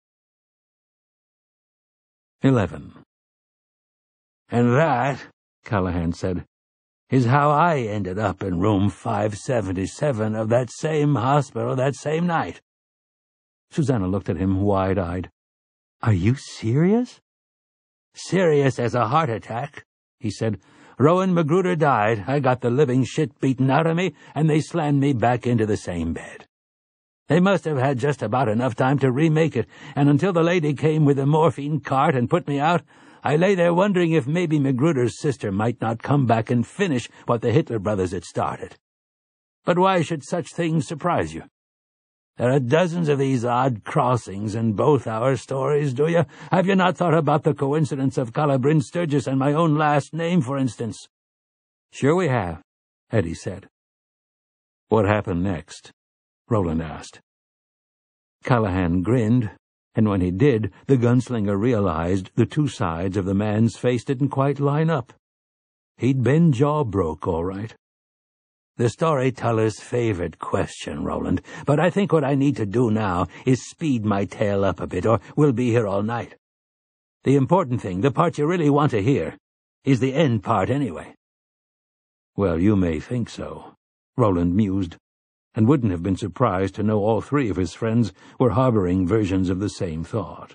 11. "And that," Callahan said, "is how I ended up in room 577 of that same hospital that same night." Susanna looked at him wide-eyed. "Are you serious?" "Serious as a heart attack," he said. "Rowan Magruder died, I got the living shit beaten out of me, and they slammed me back into the same bed. They must have had just about enough time to remake it, and until the lady came with the morphine cart and put me out, I lay there wondering if maybe Magruder's sister might not come back and finish what the Hitler brothers had started. But why should such things surprise you? There are dozens of these odd crossings in both our stories, do you? Have you not thought about the coincidence of Calabrin Sturgis and my own last name, for instance?" "Sure we have," Eddie said. "What happened next?" Roland asked. Callahan grinned, and when he did, the gunslinger realized the two sides of the man's face didn't quite line up. He'd been jaw broke, all right. The storyteller's favorite question, Roland, but I think what I need to do now is speed my tale up a bit, or we'll be here all night. The important thing, the part you really want to hear, is the end part anyway. Well, you may think so, Roland mused, and wouldn't have been surprised to know all three of his friends were harboring versions of the same thought.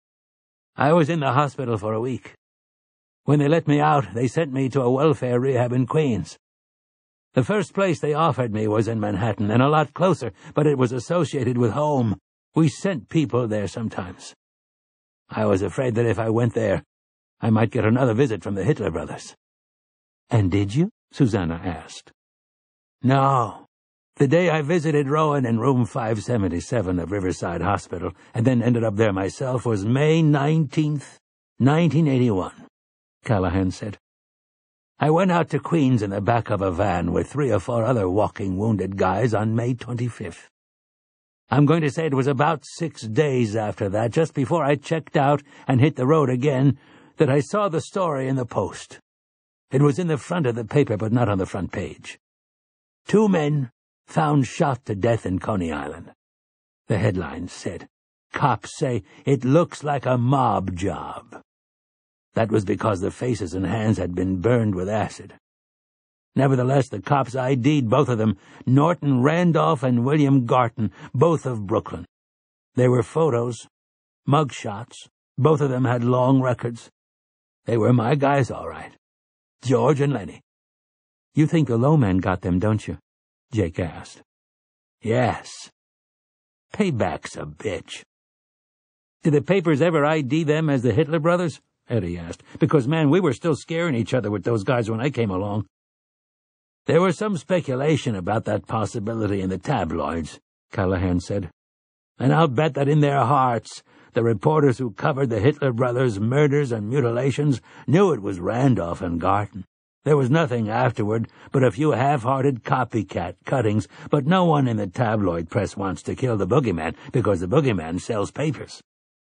I was in the hospital for a week. When they let me out, they sent me to a welfare rehab in Queens. The first place they offered me was in Manhattan, and a lot closer, but it was associated with home. We sent people there sometimes. I was afraid that if I went there, I might get another visit from the Hitler Brothers. And did you? Susanna asked. No. The day I visited Rowan in room 577 of Riverside Hospital, and then ended up there myself, was May 19th, 1981, Callahan said. I went out to Queens in the back of a van with 3 or 4 other walking wounded guys on May 25th. I'm going to say it was about 6 days after that, just before I checked out and hit the road again, that I saw the story in the Post. It was in the front of the paper, but not on the front page. 2 men found shot to death in Coney Island. The headline said, "Cops say it looks like a mob job." That was because the faces and hands had been burned with acid. Nevertheless, the cops ID'd both of them, Norton Randolph and William Garton, both of Brooklyn. There were photos, mug shots. Both of them had long records. They were my guys, all right. George and Lenny. You think the low man got them, don't you? Jake asked. Yes. Payback's a bitch. Did the papers ever ID them as the Hitler Brothers? Eddie asked. Because, man, we were still scaring each other with those guys when I came along. There was some speculation about that possibility in the tabloids, Callahan said. And I'll bet that in their hearts, the reporters who covered the Hitler Brothers' murders and mutilations knew it was Randolph and Garton. There was nothing afterward but a few half-hearted copycat cuttings, but no one in the tabloid press wants to kill the boogeyman because the boogeyman sells papers.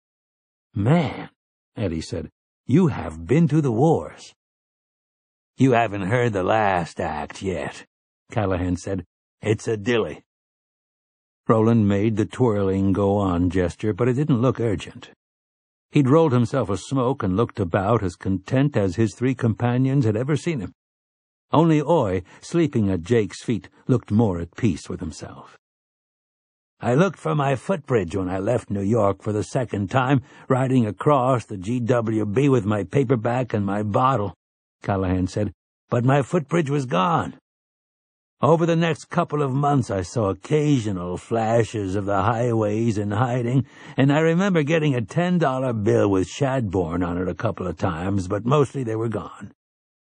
Man, Eddie said, you have been to the wars. You haven't heard the last act yet, Callahan said. It's a dilly. Roland made the twirling go-on gesture, but it didn't look urgent. He'd rolled himself a smoke and looked about as content as his 3 companions had ever seen him. Only Oy, sleeping at Jake's feet, looked more at peace with himself. I looked for my footbridge when I left New York for the 2nd time, riding across the GWB with my paperback and my bottle, Callahan said, but my footbridge was gone. Over the next couple of months I saw occasional flashes of the highways in hiding, and I remember getting a $10 bill with Shadbourne on it a couple of times, but mostly they were gone.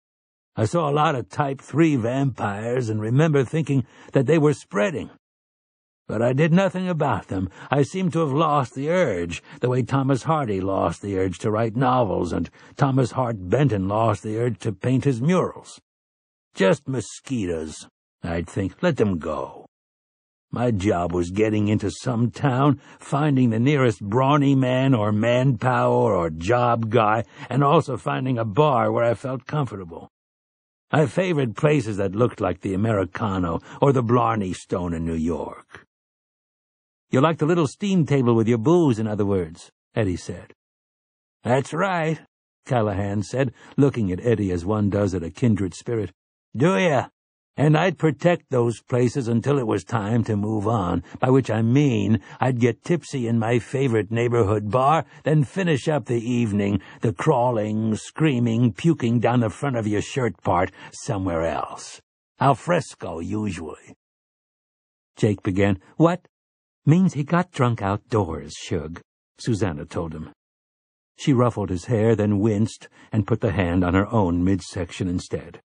I saw a lot of Type 3 vampires and remember thinking that they were spreading. But I did nothing about them. I seemed to have lost the urge, the way Thomas Hardy lost the urge to write novels and Thomas Hart Benton lost the urge to paint his murals. Just mosquitoes, I'd think. Let them go. My job was getting into some town, finding the nearest brawny man or manpower or job guy, and also finding a bar where I felt comfortable. I favored places that looked like the Americano or the Blarney Stone in New York. You like the little steam table with your booze, in other words, Eddie said. That's right, Callahan said, looking at Eddie as one does at a kindred spirit. Do ya? And I'd protect those places until it was time to move on, by which I mean I'd get tipsy in my favorite neighborhood bar, then finish up the evening, the crawling, screaming, puking down the front of your shirt part somewhere else. Al fresco, usually. Jake began. What? Means he got drunk outdoors, Shug, Susanna told him. She ruffled his hair, then winced and put the hand on her own midsection instead.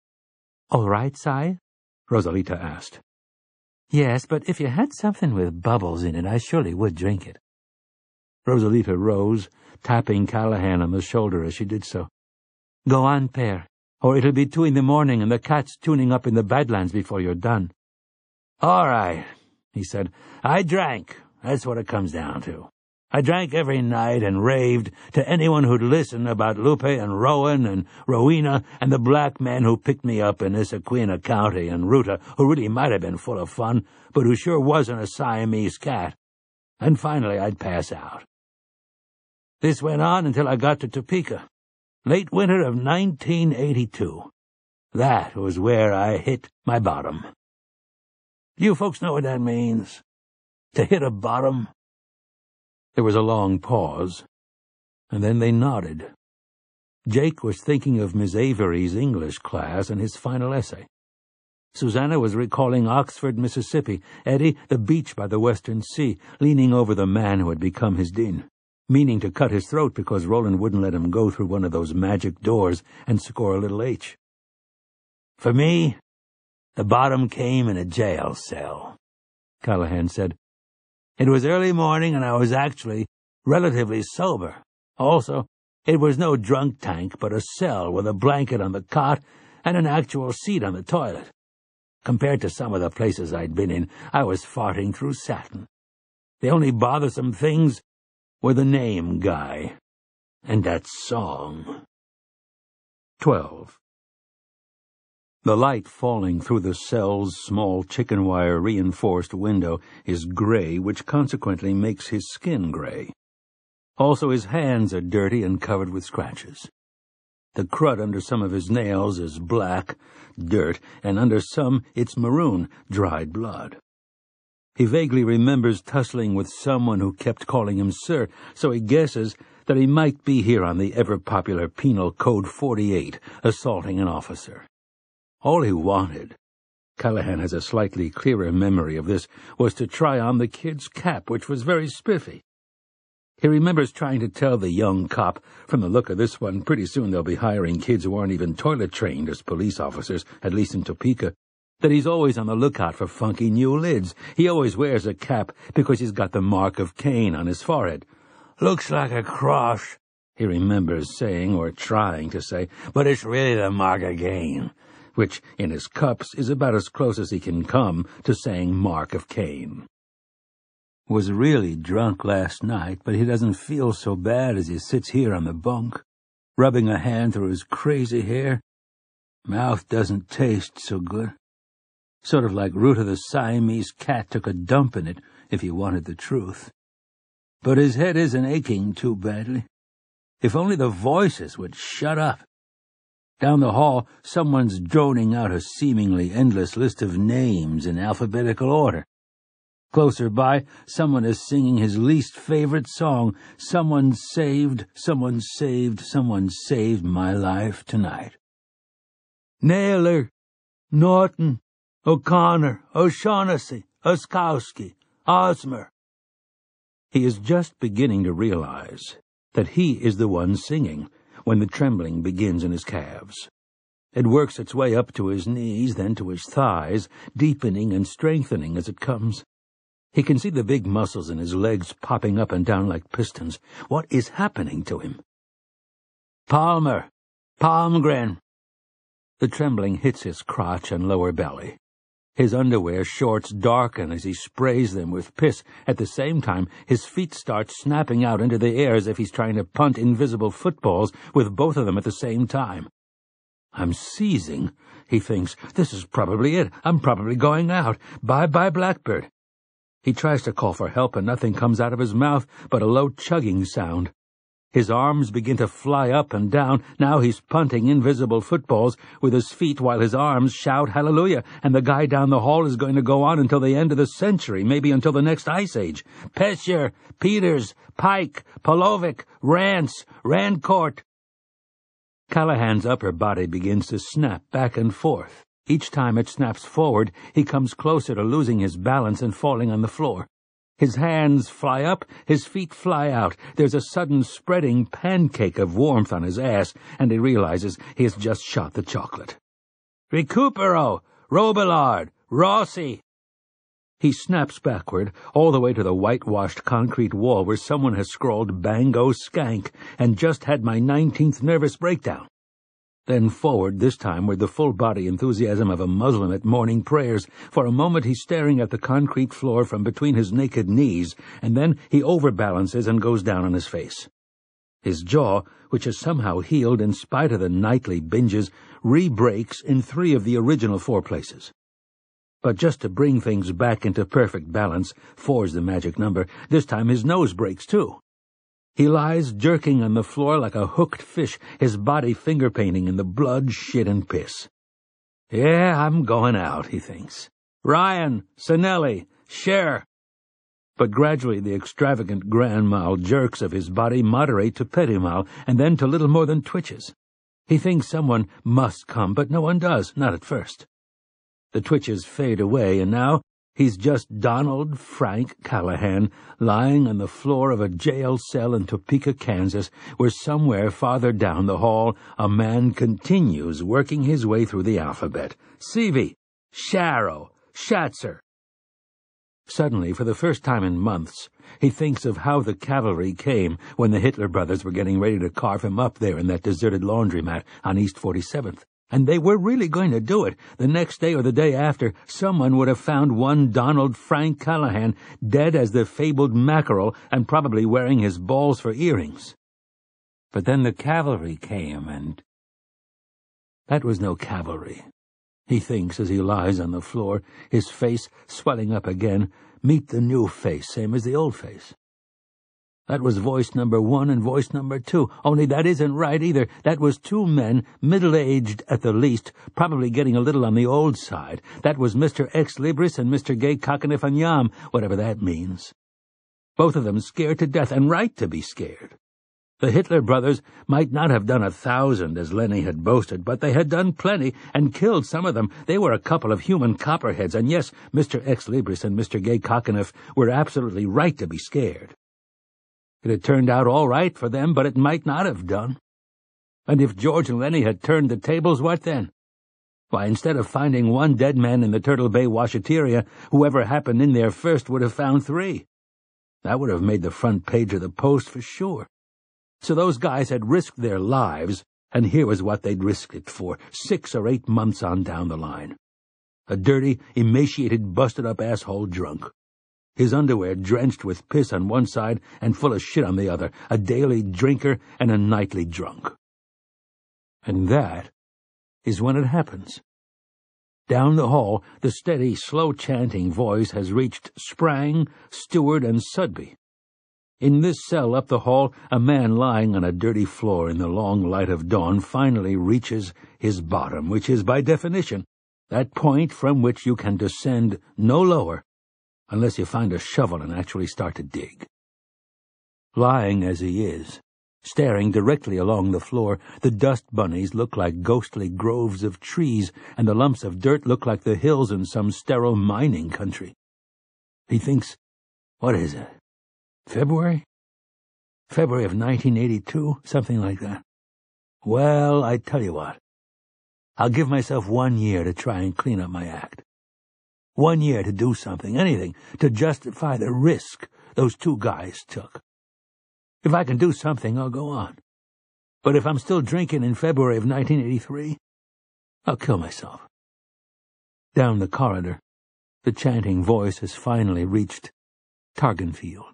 All right, Si? Rosalita asked. Yes, but if you had something with bubbles in it, I surely would drink it. Rosalita rose, tapping Callahan on the shoulder as she did so. Go on, Pear, or it'll be 2 a.m. and the cat's tuning up in the Badlands before you're done. All right, he said. I drank. That's what it comes down to. I drank every night and raved to anyone who'd listen about Lupe and Rowan and Rowena and the black man who picked me up in Issaquena County and Ruta, who really might have been full of fun, but who sure wasn't a Siamese cat. And finally I'd pass out. This went on until I got to Topeka, late winter of 1982. That was where I hit my bottom. You folks know what that means? To hit a bottom? There was a long pause, and then they nodded. Jake was thinking of Miss Avery's English class and his final essay. Susanna was recalling Oxford, Mississippi, Eddie the beach by the Western Sea, leaning over the man who had become his dean, meaning to cut his throat because Roland wouldn't let him go through one of those magic doors and score a little H. For me, the bottom came in a jail cell, Callahan said. It was early morning, and I was actually relatively sober. Also, it was no drunk tank, but a cell with a blanket on the cot and an actual seat on the toilet. Compared to some of the places I'd been in, I was farting through satin. The only bothersome things were the name guy and that song. 12. The light falling through the cell's small chicken-wire reinforced window is gray, which consequently makes his skin gray. Also, his hands are dirty and covered with scratches. The crud under some of his nails is black, dirt, and under some it's maroon, dried blood. He vaguely remembers tussling with someone who kept calling him sir, so he guesses that he might be here on the ever-popular Penal Code 48, assaulting an officer. All he wanted, Callahan has a slightly clearer memory of this, was to try on the kid's cap, which was very spiffy. He remembers trying to tell the young cop, from the look of this one, pretty soon they'll be hiring kids who aren't even toilet-trained as police officers, at least in Topeka, that he's always on the lookout for funky new lids. He always wears a cap because he's got the mark of Cain on his forehead. Looks like a cross, he remembers saying, or trying to say, but it's really the mark of Cain, which, in his cups, is about as close as he can come to saying Mark of Cain. Was really drunk last night, but he doesn't feel so bad as he sits here on the bunk, rubbing a hand through his crazy hair. Mouth doesn't taste so good. Sort of like Ruta the Siamese cat took a dump in it, if you wanted the truth. But his head isn't aching too badly. If only the voices would shut up. Down the hall, someone's droning out a seemingly endless list of names in alphabetical order. Closer by, someone is singing his least favorite song, Someone saved, someone saved, someone saved my life tonight. Naylor, Norton, O'Connor, O'Shaughnessy, Oskowski, Osmer. He is just beginning to realize that he is the one singing, when the trembling begins in his calves. It works its way up to his knees, then to his thighs, deepening and strengthening as it comes. He can see the big muscles in his legs popping up and down like pistons. What is happening to him? Palmer! Palmgren! The trembling hits his crotch and lower belly. His underwear shorts darken as he sprays them with piss. At the same time, his feet start snapping out into the air as if he's trying to punt invisible footballs with both of them at the same time. I'm seizing, he thinks. This is probably it. I'm probably going out. Bye-bye, Blackbird. He tries to call for help, and nothing comes out of his mouth but a low chugging sound. His arms begin to fly up and down. Now he's punting invisible footballs with his feet while his arms shout hallelujah, and the guy down the hall is going to go on until the end of the century, maybe until the next ice age. Pesher, Peters, Pike, Polovic, Rance, Rancourt. Callahan's upper body begins to snap back and forth. Each time it snaps forward, he comes closer to losing his balance and falling on the floor. His hands fly up, his feet fly out. There's a sudden spreading pancake of warmth on his ass, and he realizes he has just shot the chocolate. Recupero! Robillard! Rossi! He snaps backward, all the way to the whitewashed concrete wall where someone has scrawled Bango Skank and just had my 19th nervous breakdown. Then forward this time with the full-body enthusiasm of a Muslim at morning prayers. For a moment he's staring at the concrete floor from between his naked knees, and then he overbalances and goes down on his face. His jaw, which has somehow healed in spite of the nightly binges, re-breaks in 3 of the original 4 places. But just to bring things back into perfect balance, 4's the magic number, this time his nose breaks too. He lies jerking on the floor like a hooked fish, his body finger-painting in the blood, shit, and piss. Yeah, I'm going out, he thinks. Ryan, Sinelli, Cher. But gradually the extravagant grand mal jerks of his body moderate to petit mal, and then to little more than twitches. He thinks someone must come, but no one does, not at first. The twitches fade away, and now he's just Donald Frank Callahan lying on the floor of a jail cell in Topeka, Kansas, where somewhere farther down the hall a man continues working his way through the alphabet. Seavey, Sharrow, Schatzer. Suddenly, for the first time in months, he thinks of how the cavalry came when the Hitler brothers were getting ready to carve him up there in that deserted laundromat on East 47th. And they were really going to do it. The next day or the day after, someone would have found one Donald Frank Callahan dead as the fabled mackerel and probably wearing his balls for earrings. But then the cavalry came, and that was no cavalry. He thinks as he lies on the floor, his face swelling up again. Meet the new face, same as the old face. That was voice number 1 and voice number 2, only that isn't right either. That was 2 men, middle-aged at the least, probably getting a little on the old side. That was Mr. Ex Libris and Mr. Gay Kakanifanyam, whatever that means. Both of them scared to death, and right to be scared. The Hitler brothers might not have done 1,000, as Lenny had boasted, but they had done plenty, and killed some of them. They were a couple of human copperheads, and yes, Mr. Ex Libris and Mr. Gay Kakanif were absolutely right to be scared. It had turned out all right for them, but it might not have done. And if George and Lenny had turned the tables, what then? Why, instead of finding 1 dead man in the Turtle Bay washateria, whoever happened in there first would have found 3. That would have made the front page of the Post for sure. So those guys had risked their lives, and here was what they'd risked it for, 6 or 8 months on down the line. A dirty, emaciated, busted-up asshole drunk. His underwear drenched with piss on one side and full of shit on the other, a daily drinker and a nightly drunk. And that is when it happens. Down the hall, the steady, slow-chanting voice has reached Sprang, Stewart, and Sudby. In this cell up the hall, a man lying on a dirty floor in the long light of dawn finally reaches his bottom, which is, by definition, that point from which you can descend no lower unless you find a shovel and actually start to dig. Lying as he is, staring directly along the floor, the dust bunnies look like ghostly groves of trees, and the lumps of dirt look like the hills in some sterile mining country. He thinks, what is it? February? February of 1982, something like that. Well, I tell you what. I'll give myself 1 year to try and clean up my act. 1 year to do something, anything, to justify the risk those 2 guys took. If I can do something, I'll go on. But if I'm still drinking in February of 1983, I'll kill myself. Down the corridor, the chanting voice has finally reached Targenfield.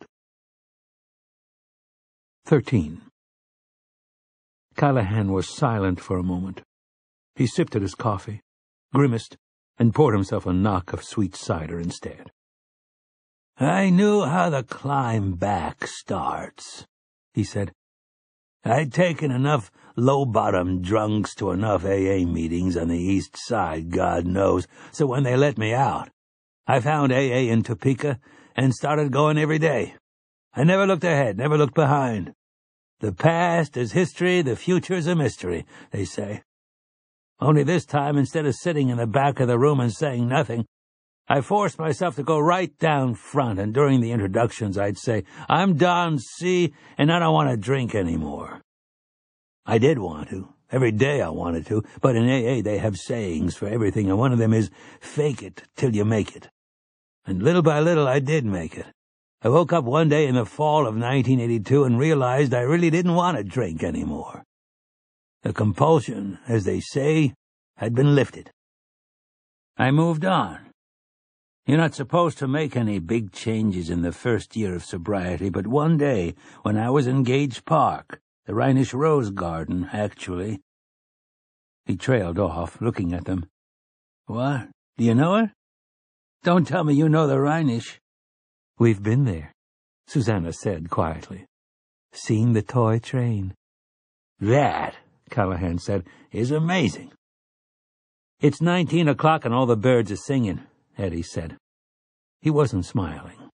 13. Callahan was silent for a moment. He sipped at his coffee, grimaced, and poured himself a knock of sweet cider instead. I knew how the climb back starts, he said. I'd taken enough low-bottom drunks to enough AA meetings on the east side, God knows, so when they let me out, I found AA in Topeka and started going every day. I never looked ahead, never looked behind. The past is history, the future's a mystery, they say. Only this time, instead of sitting in the back of the room and saying nothing, I forced myself to go right down front, and during the introductions I'd say, I'm Don C., and I don't want to drink anymore. I did want to. Every day I wanted to, but in AA they have sayings for everything, and one of them is, fake it till you make it. And little by little I did make it. I woke up one day in the fall of 1982 and realized I really didn't want to drink anymore. The compulsion, as they say, had been lifted. I moved on. You're not supposed to make any big changes in the first year of sobriety, but one day, when I was in Gage Park, the Rhenish Rose Garden, actually. He trailed off, looking at them. What? Do you know it? Don't tell me you know the Rhenish. We've been there, Susanna said quietly. Seen the toy train. That, Callahan said, is amazing. It's 19 o'clock and all the birds are singing, Eddie said. He wasn't smiling.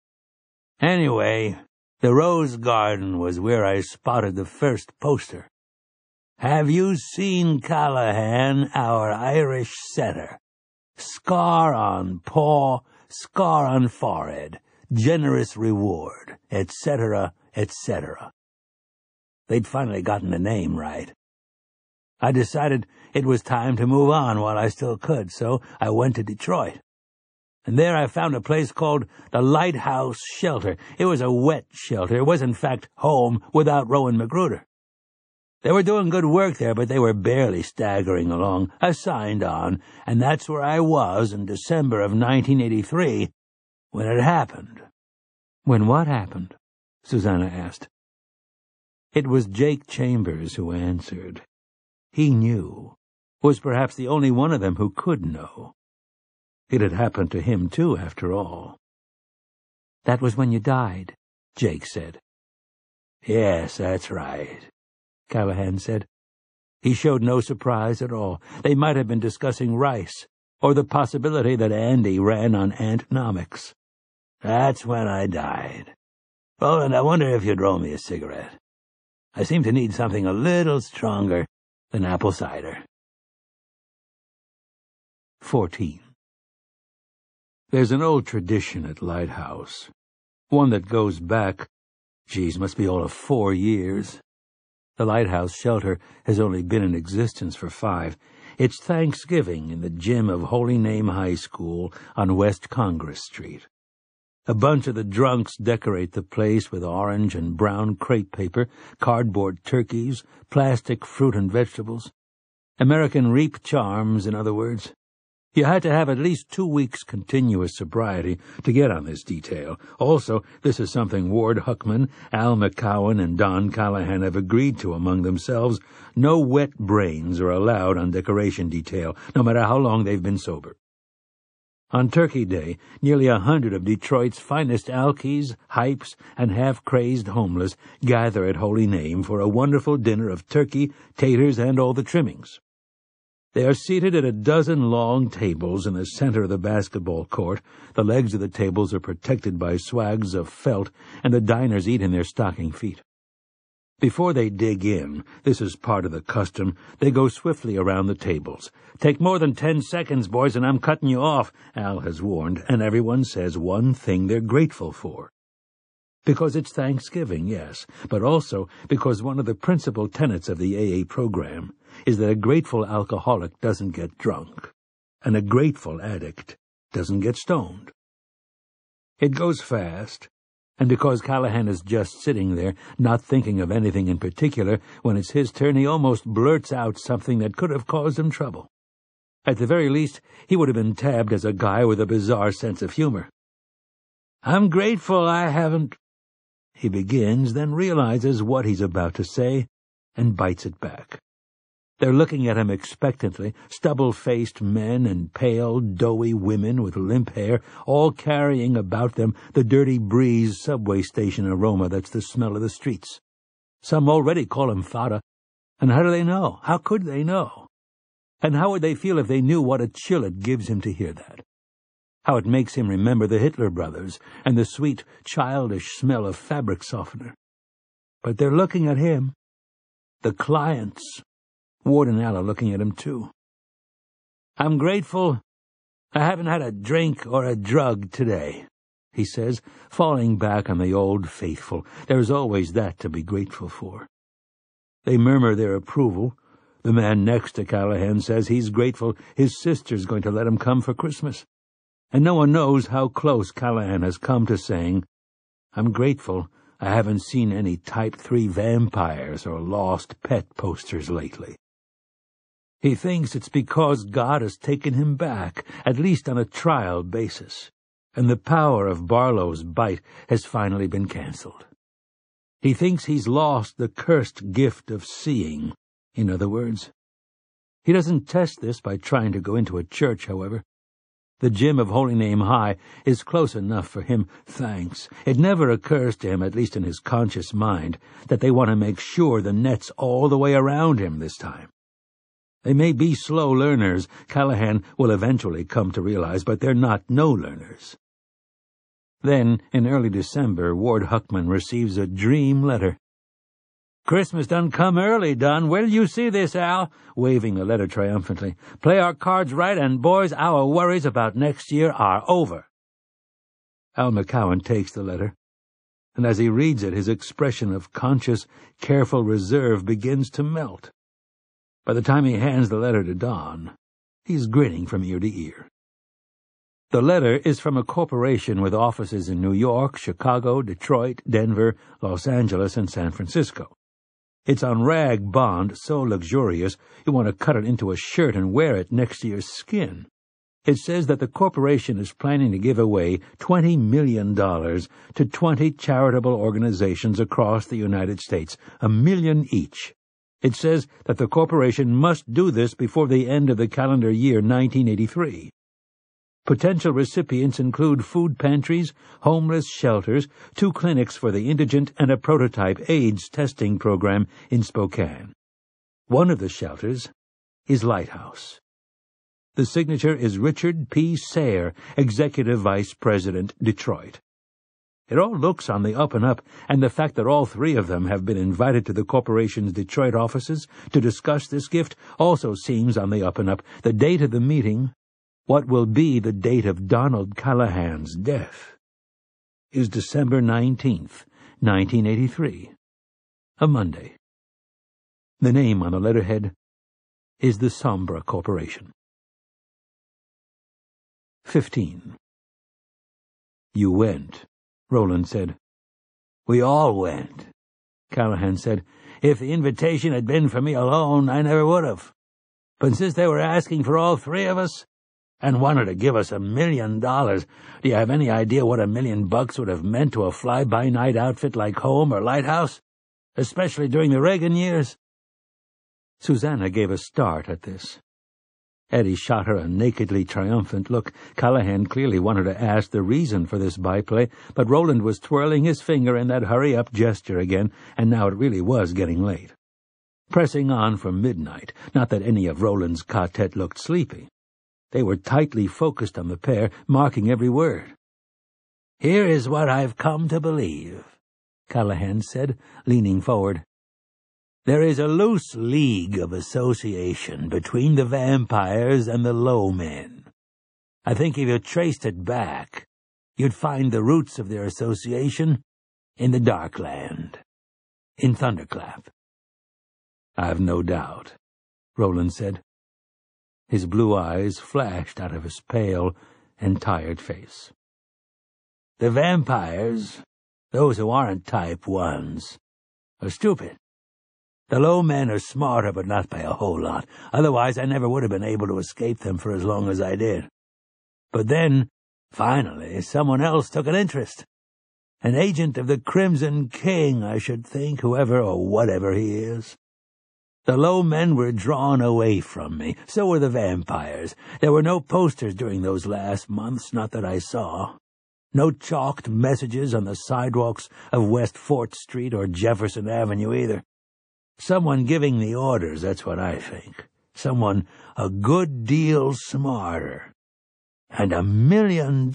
Anyway, the Rose Garden was where I spotted the first poster. Have you seen Callahan, our Irish setter? Scar on paw, scar on forehead, generous reward, etc., etc. They'd finally gotten the name right. I decided it was time to move on while I still could, so I went to Detroit. And there I found a place called the Lighthouse Shelter. It was a wet shelter. It was, in fact, home without Rowan Magruder. They were doing good work there, but they were barely staggering along. I signed on, and that's where I was in December of 1983 when it happened. When what happened? Susanna asked. It was Jake Chambers who answered. He knew, was perhaps the only one of them who could know. It had happened to him, too, after all. That was when you died, Jake said. Yes, that's right, Callahan said. He showed no surprise at all. They might have been discussing rice, or the possibility that Andy ran on Antnomics. That's when I died. Oh, and I wonder if you'd roll me a cigarette. I seem to need something a little stronger than apple cider. 14. There's an old tradition at Lighthouse, one that goes back, must be all of 4 years. The Lighthouse Shelter has only been in existence for 5. It's Thanksgiving in the gym of Holy Name High School on West Congress Street. A bunch of the drunks decorate the place with orange and brown crepe paper, cardboard turkeys, plastic fruit and vegetables. American Reap charms, in other words. You had to have at least 2 weeks' continuous sobriety to get on this detail. Also, this is something Ward Huckman, Al McCowan, and Don Callahan have agreed to among themselves. No wet brains are allowed on decoration detail, no matter how long they've been sober. On Turkey Day, nearly 100 of Detroit's finest alkies, hypes, and half-crazed homeless gather at Holy Name for a wonderful dinner of turkey, taters, and all the trimmings. They are seated at a dozen long tables in the center of the basketball court. The legs of the tables are protected by swags of felt, and the diners eat in their stocking feet. Before they dig in, this is part of the custom, they go swiftly around the tables. Take more than 10 seconds, boys, and I'm cutting you off, Al has warned, and everyone says one thing they're grateful for. Because it's Thanksgiving, yes, but also because one of the principal tenets of the AA program is that a grateful alcoholic doesn't get drunk, and a grateful addict doesn't get stoned. It goes fast, and because Callahan is just sitting there, not thinking of anything in particular, when it's his turn he almost blurts out something that could have caused him trouble. At the very least, he would have been tabbed as a guy with a bizarre sense of humor. I'm grateful I haven't... He begins, then realizes what he's about to say, and bites it back. They're looking at him expectantly, stubble-faced men and pale, doughy women with limp hair, all carrying about them the dirty breeze subway station aroma that's the smell of the streets. Some already call him fada. And how do they know? How could they know? And how would they feel if they knew what a chill it gives him to hear that? How it makes him remember the Hitler brothers and the sweet, childish smell of fabric softener. But they're looking at him. The clients. Ward and Al are looking at him, too. I'm grateful I haven't had a drink or a drug today, he says, falling back on the old faithful. There's always that to be grateful for. They murmur their approval. The man next to Callahan says he's grateful his sister's going to let him come for Christmas. And no one knows how close Callahan has come to saying, I'm grateful I haven't seen any Type 3 vampires or lost pet posters lately. He thinks it's because God has taken him back, at least on a trial basis, and the power of Barlow's bite has finally been cancelled. He thinks he's lost the cursed gift of seeing, in other words. He doesn't test this by trying to go into a church, however. The gym of Holy Name High is close enough for him, thanks. It never occurs to him, at least in his conscious mind, that they want to make sure the net's all the way around him this time. They may be slow learners, Callahan will eventually come to realize, but they're not no-learners. Then, in early December, Ward Huckman receives a dream letter. "Christmas done come early, Dunn. Where did you see this, Al?" waving the letter triumphantly. "Play our cards right, and boys, our worries about next year are over." Al McCowan takes the letter, and as he reads it, his expression of conscious, careful reserve begins to melt. By the time he hands the letter to Don, he's grinning from ear to ear. The letter is from a corporation with offices in New York, Chicago, Detroit, Denver, Los Angeles, and San Francisco. It's on rag bond so luxurious you want to cut it into a shirt and wear it next to your skin. It says that the corporation is planning to give away $20 million to 20 charitable organizations across the United States, $1 million each. It says that the corporation must do this before the end of the calendar year 1983. Potential recipients include food pantries, homeless shelters, 2 clinics for the indigent, and a prototype AIDS testing program in Spokane. One of the shelters is Lighthouse. The signature is Richard P. Sayre, Executive Vice President, Detroit. It all looks on the up and up, and the fact that all 3 of them have been invited to the corporation's Detroit offices to discuss this gift also seems on the up and up. The date of the meeting, what will be the date of Donald Callahan's death, is December 19th, 1983, a Monday. The name on the letterhead is the Sombra Corporation. 15. "You went," Roland said. "We all went," Callahan said. "If the invitation had been for me alone, I never would have. But since they were asking for all 3 of us, and wanted to give us $1 million. Do you have any idea what $1 million would have meant to a fly-by-night outfit like Home or Lighthouse, especially during the Reagan years?" Susanna gave a start at this. Eddie shot her a nakedly triumphant look. Callahan clearly wanted to ask the reason for this byplay, but Roland was twirling his finger in that hurry-up gesture again, and now it really was getting late. Pressing on for midnight, not that any of Roland's quartet looked sleepy. They were tightly focused on the pair, marking every word. "Here is what I've come to believe," Callahan said, leaning forward. "There is a loose league of association between the vampires and the low men. I think if you traced it back, you'd find the roots of their association in the Darkland, in Thunderclap." "I've no doubt," Roland said. His blue eyes flashed out of his pale and tired face. "The vampires, those who aren't Type 1s, are stupid. The low men are smarter, but not by a whole lot. Otherwise, I never would have been able to escape them for as long as I did. But then, finally, someone else took an interest. An agent of the Crimson King, I should think, whoever or whatever he is. The low men were drawn away from me. So were the vampires. There were no posters during those last months, not that I saw. No chalked messages on the sidewalks of West 4th Street or Jefferson Avenue either. Someone giving the orders, that's what I think. Someone a good deal smarter. And $1 million.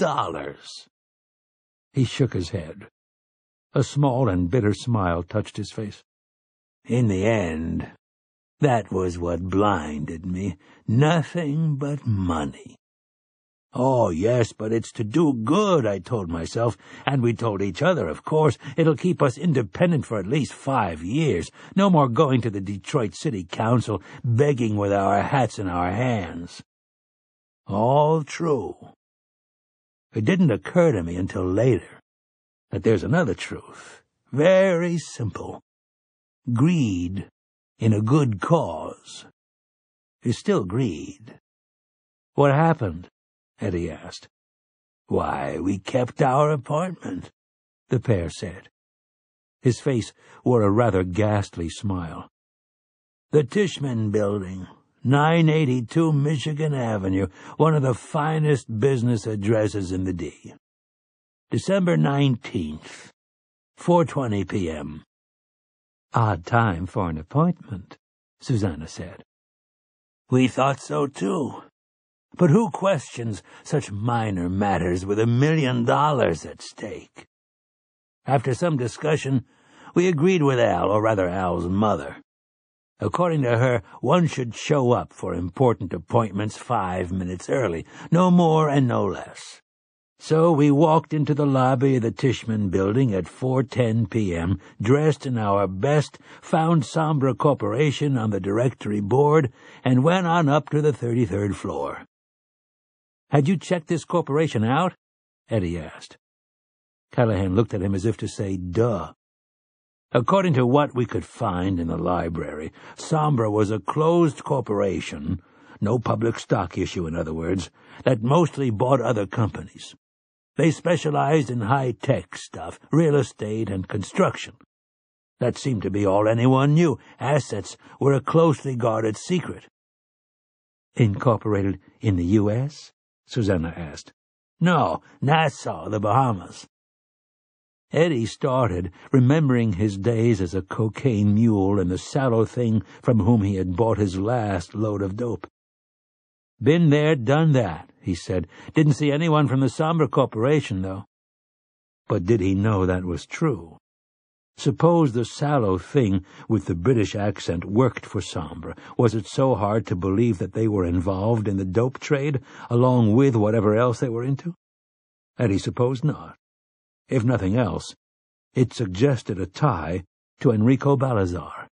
He shook his head. A small and bitter smile touched his face. In the end, that was what blinded me. Nothing but money. Oh, yes, but it's to do good, I told myself, and we told each other, of course. It'll keep us independent for at least 5 years. No more going to the Detroit City Council, begging with our hats in our hands. All true. It didn't occur to me until later that there's another truth, Very simple. Greed in a good cause is still greed. What happened? Eddie asked. Why, we kept our appointment, the pair said. His face wore a rather ghastly smile. The Tishman Building, 982 Michigan Avenue, one of the finest business addresses in the D. December 19th, 4:20 p.m. Odd time for an appointment, Susanna said. We thought so, too. But who questions such minor matters with $1 million at stake? After some discussion, we agreed with Al, or rather Al's mother. According to her, one should show up for important appointments 5 minutes early, no more and no less. So we walked into the lobby of the Tishman Building at 4:10 p.m., dressed in our best, found Sombra Corporation on the directory board, and went on up to the 33rd floor. Had you checked this corporation out? Eddie asked. Callahan looked at him as if to say, duh. According to what we could find in the library, Sombra was a closed corporation, no public stock issue in other words, that mostly bought other companies. They specialized in high-tech stuff, real estate and construction. That seemed to be all anyone knew. Assets were a closely guarded secret. Incorporated in the U.S.? Susanna asked. No, Nassau, the Bahamas. Eddie started, remembering his days as a cocaine mule and the sallow thing from whom he had bought his last load of dope. Been there, done that, he said. Didn't see anyone from the Sombra Corporation, though. But did he know that was true? Suppose the sallow thing with the British accent worked for Sombra. Was it so hard to believe that they were involved in the dope trade, along with whatever else they were into? Eddie supposed not. If nothing else, it suggested a tie to Enrico Balazar.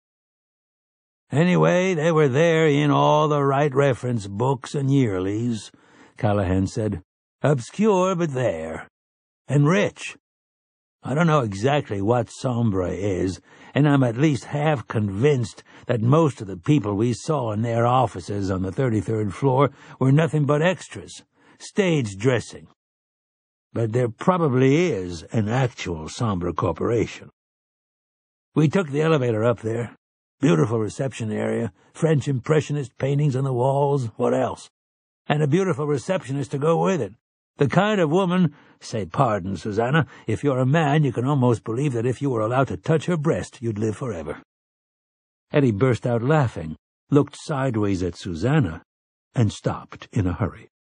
Anyway, they were there in all the right reference books and yearlies, Callahan said. Obscure, but there. And rich. I don't know exactly what Sombra is, and I'm at least half convinced that most of the people we saw in their offices on the 33rd floor were nothing but extras, stage dressing. But there probably is an actual Sombra Corporation. We took the elevator up there. Beautiful reception area, French Impressionist paintings on the walls, what else? And a beautiful receptionist to go with it. The kind of woman, say pardon, Susanna, if you're a man, you can almost believe that if you were allowed to touch her breast, you'd live forever. Eddie burst out laughing, looked sideways at Susanna, and stopped in a hurry.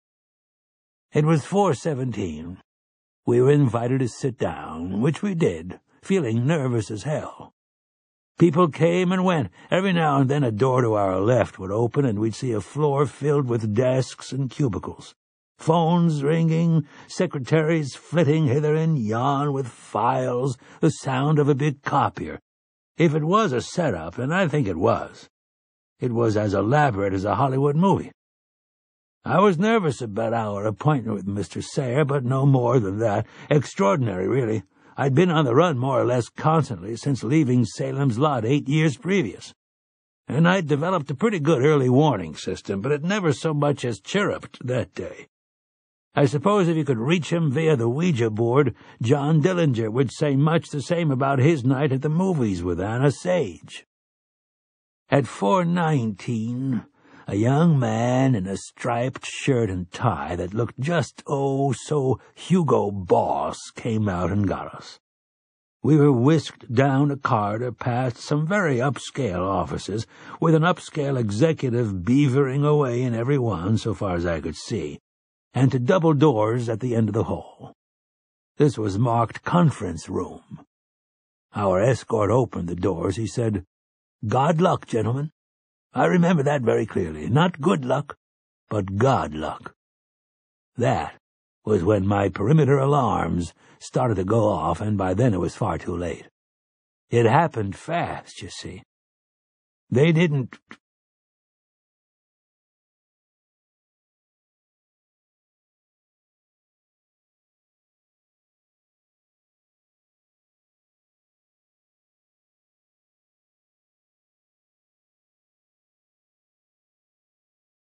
It was 4:17. We were invited to sit down, which we did, feeling nervous as hell. People came and went. Every now and then a door to our left would open and we'd see a floor filled with desks and cubicles. Phones ringing, secretaries flitting hither and yon with files, the sound of a big copier. If it was a setup, and I think it was as elaborate as a Hollywood movie. I was nervous about our appointment with Mr. Sayre, but no more than that. Extraordinary, really. I'd been on the run more or less constantly since leaving Salem's Lot 8 years previous. And I'd developed a pretty good early warning system, but it never so much as chirruped that day. I suppose if you could reach him via the Ouija board, John Dillinger would say much the same about his night at the movies with Anna Sage. At 4:19, a young man in a striped shirt and tie that looked just, so Hugo Boss came out and got us. We were whisked down a corridor past some very upscale offices, with an upscale executive beavering away in every one, so far as I could see, and to double doors at the end of the hall. This was marked conference room. Our escort opened the doors. He said, "God luck, gentlemen." I remember that very clearly. Not good luck, but God luck. That was when my perimeter alarms started to go off, and by then it was far too late. It happened fast, you see. They didn't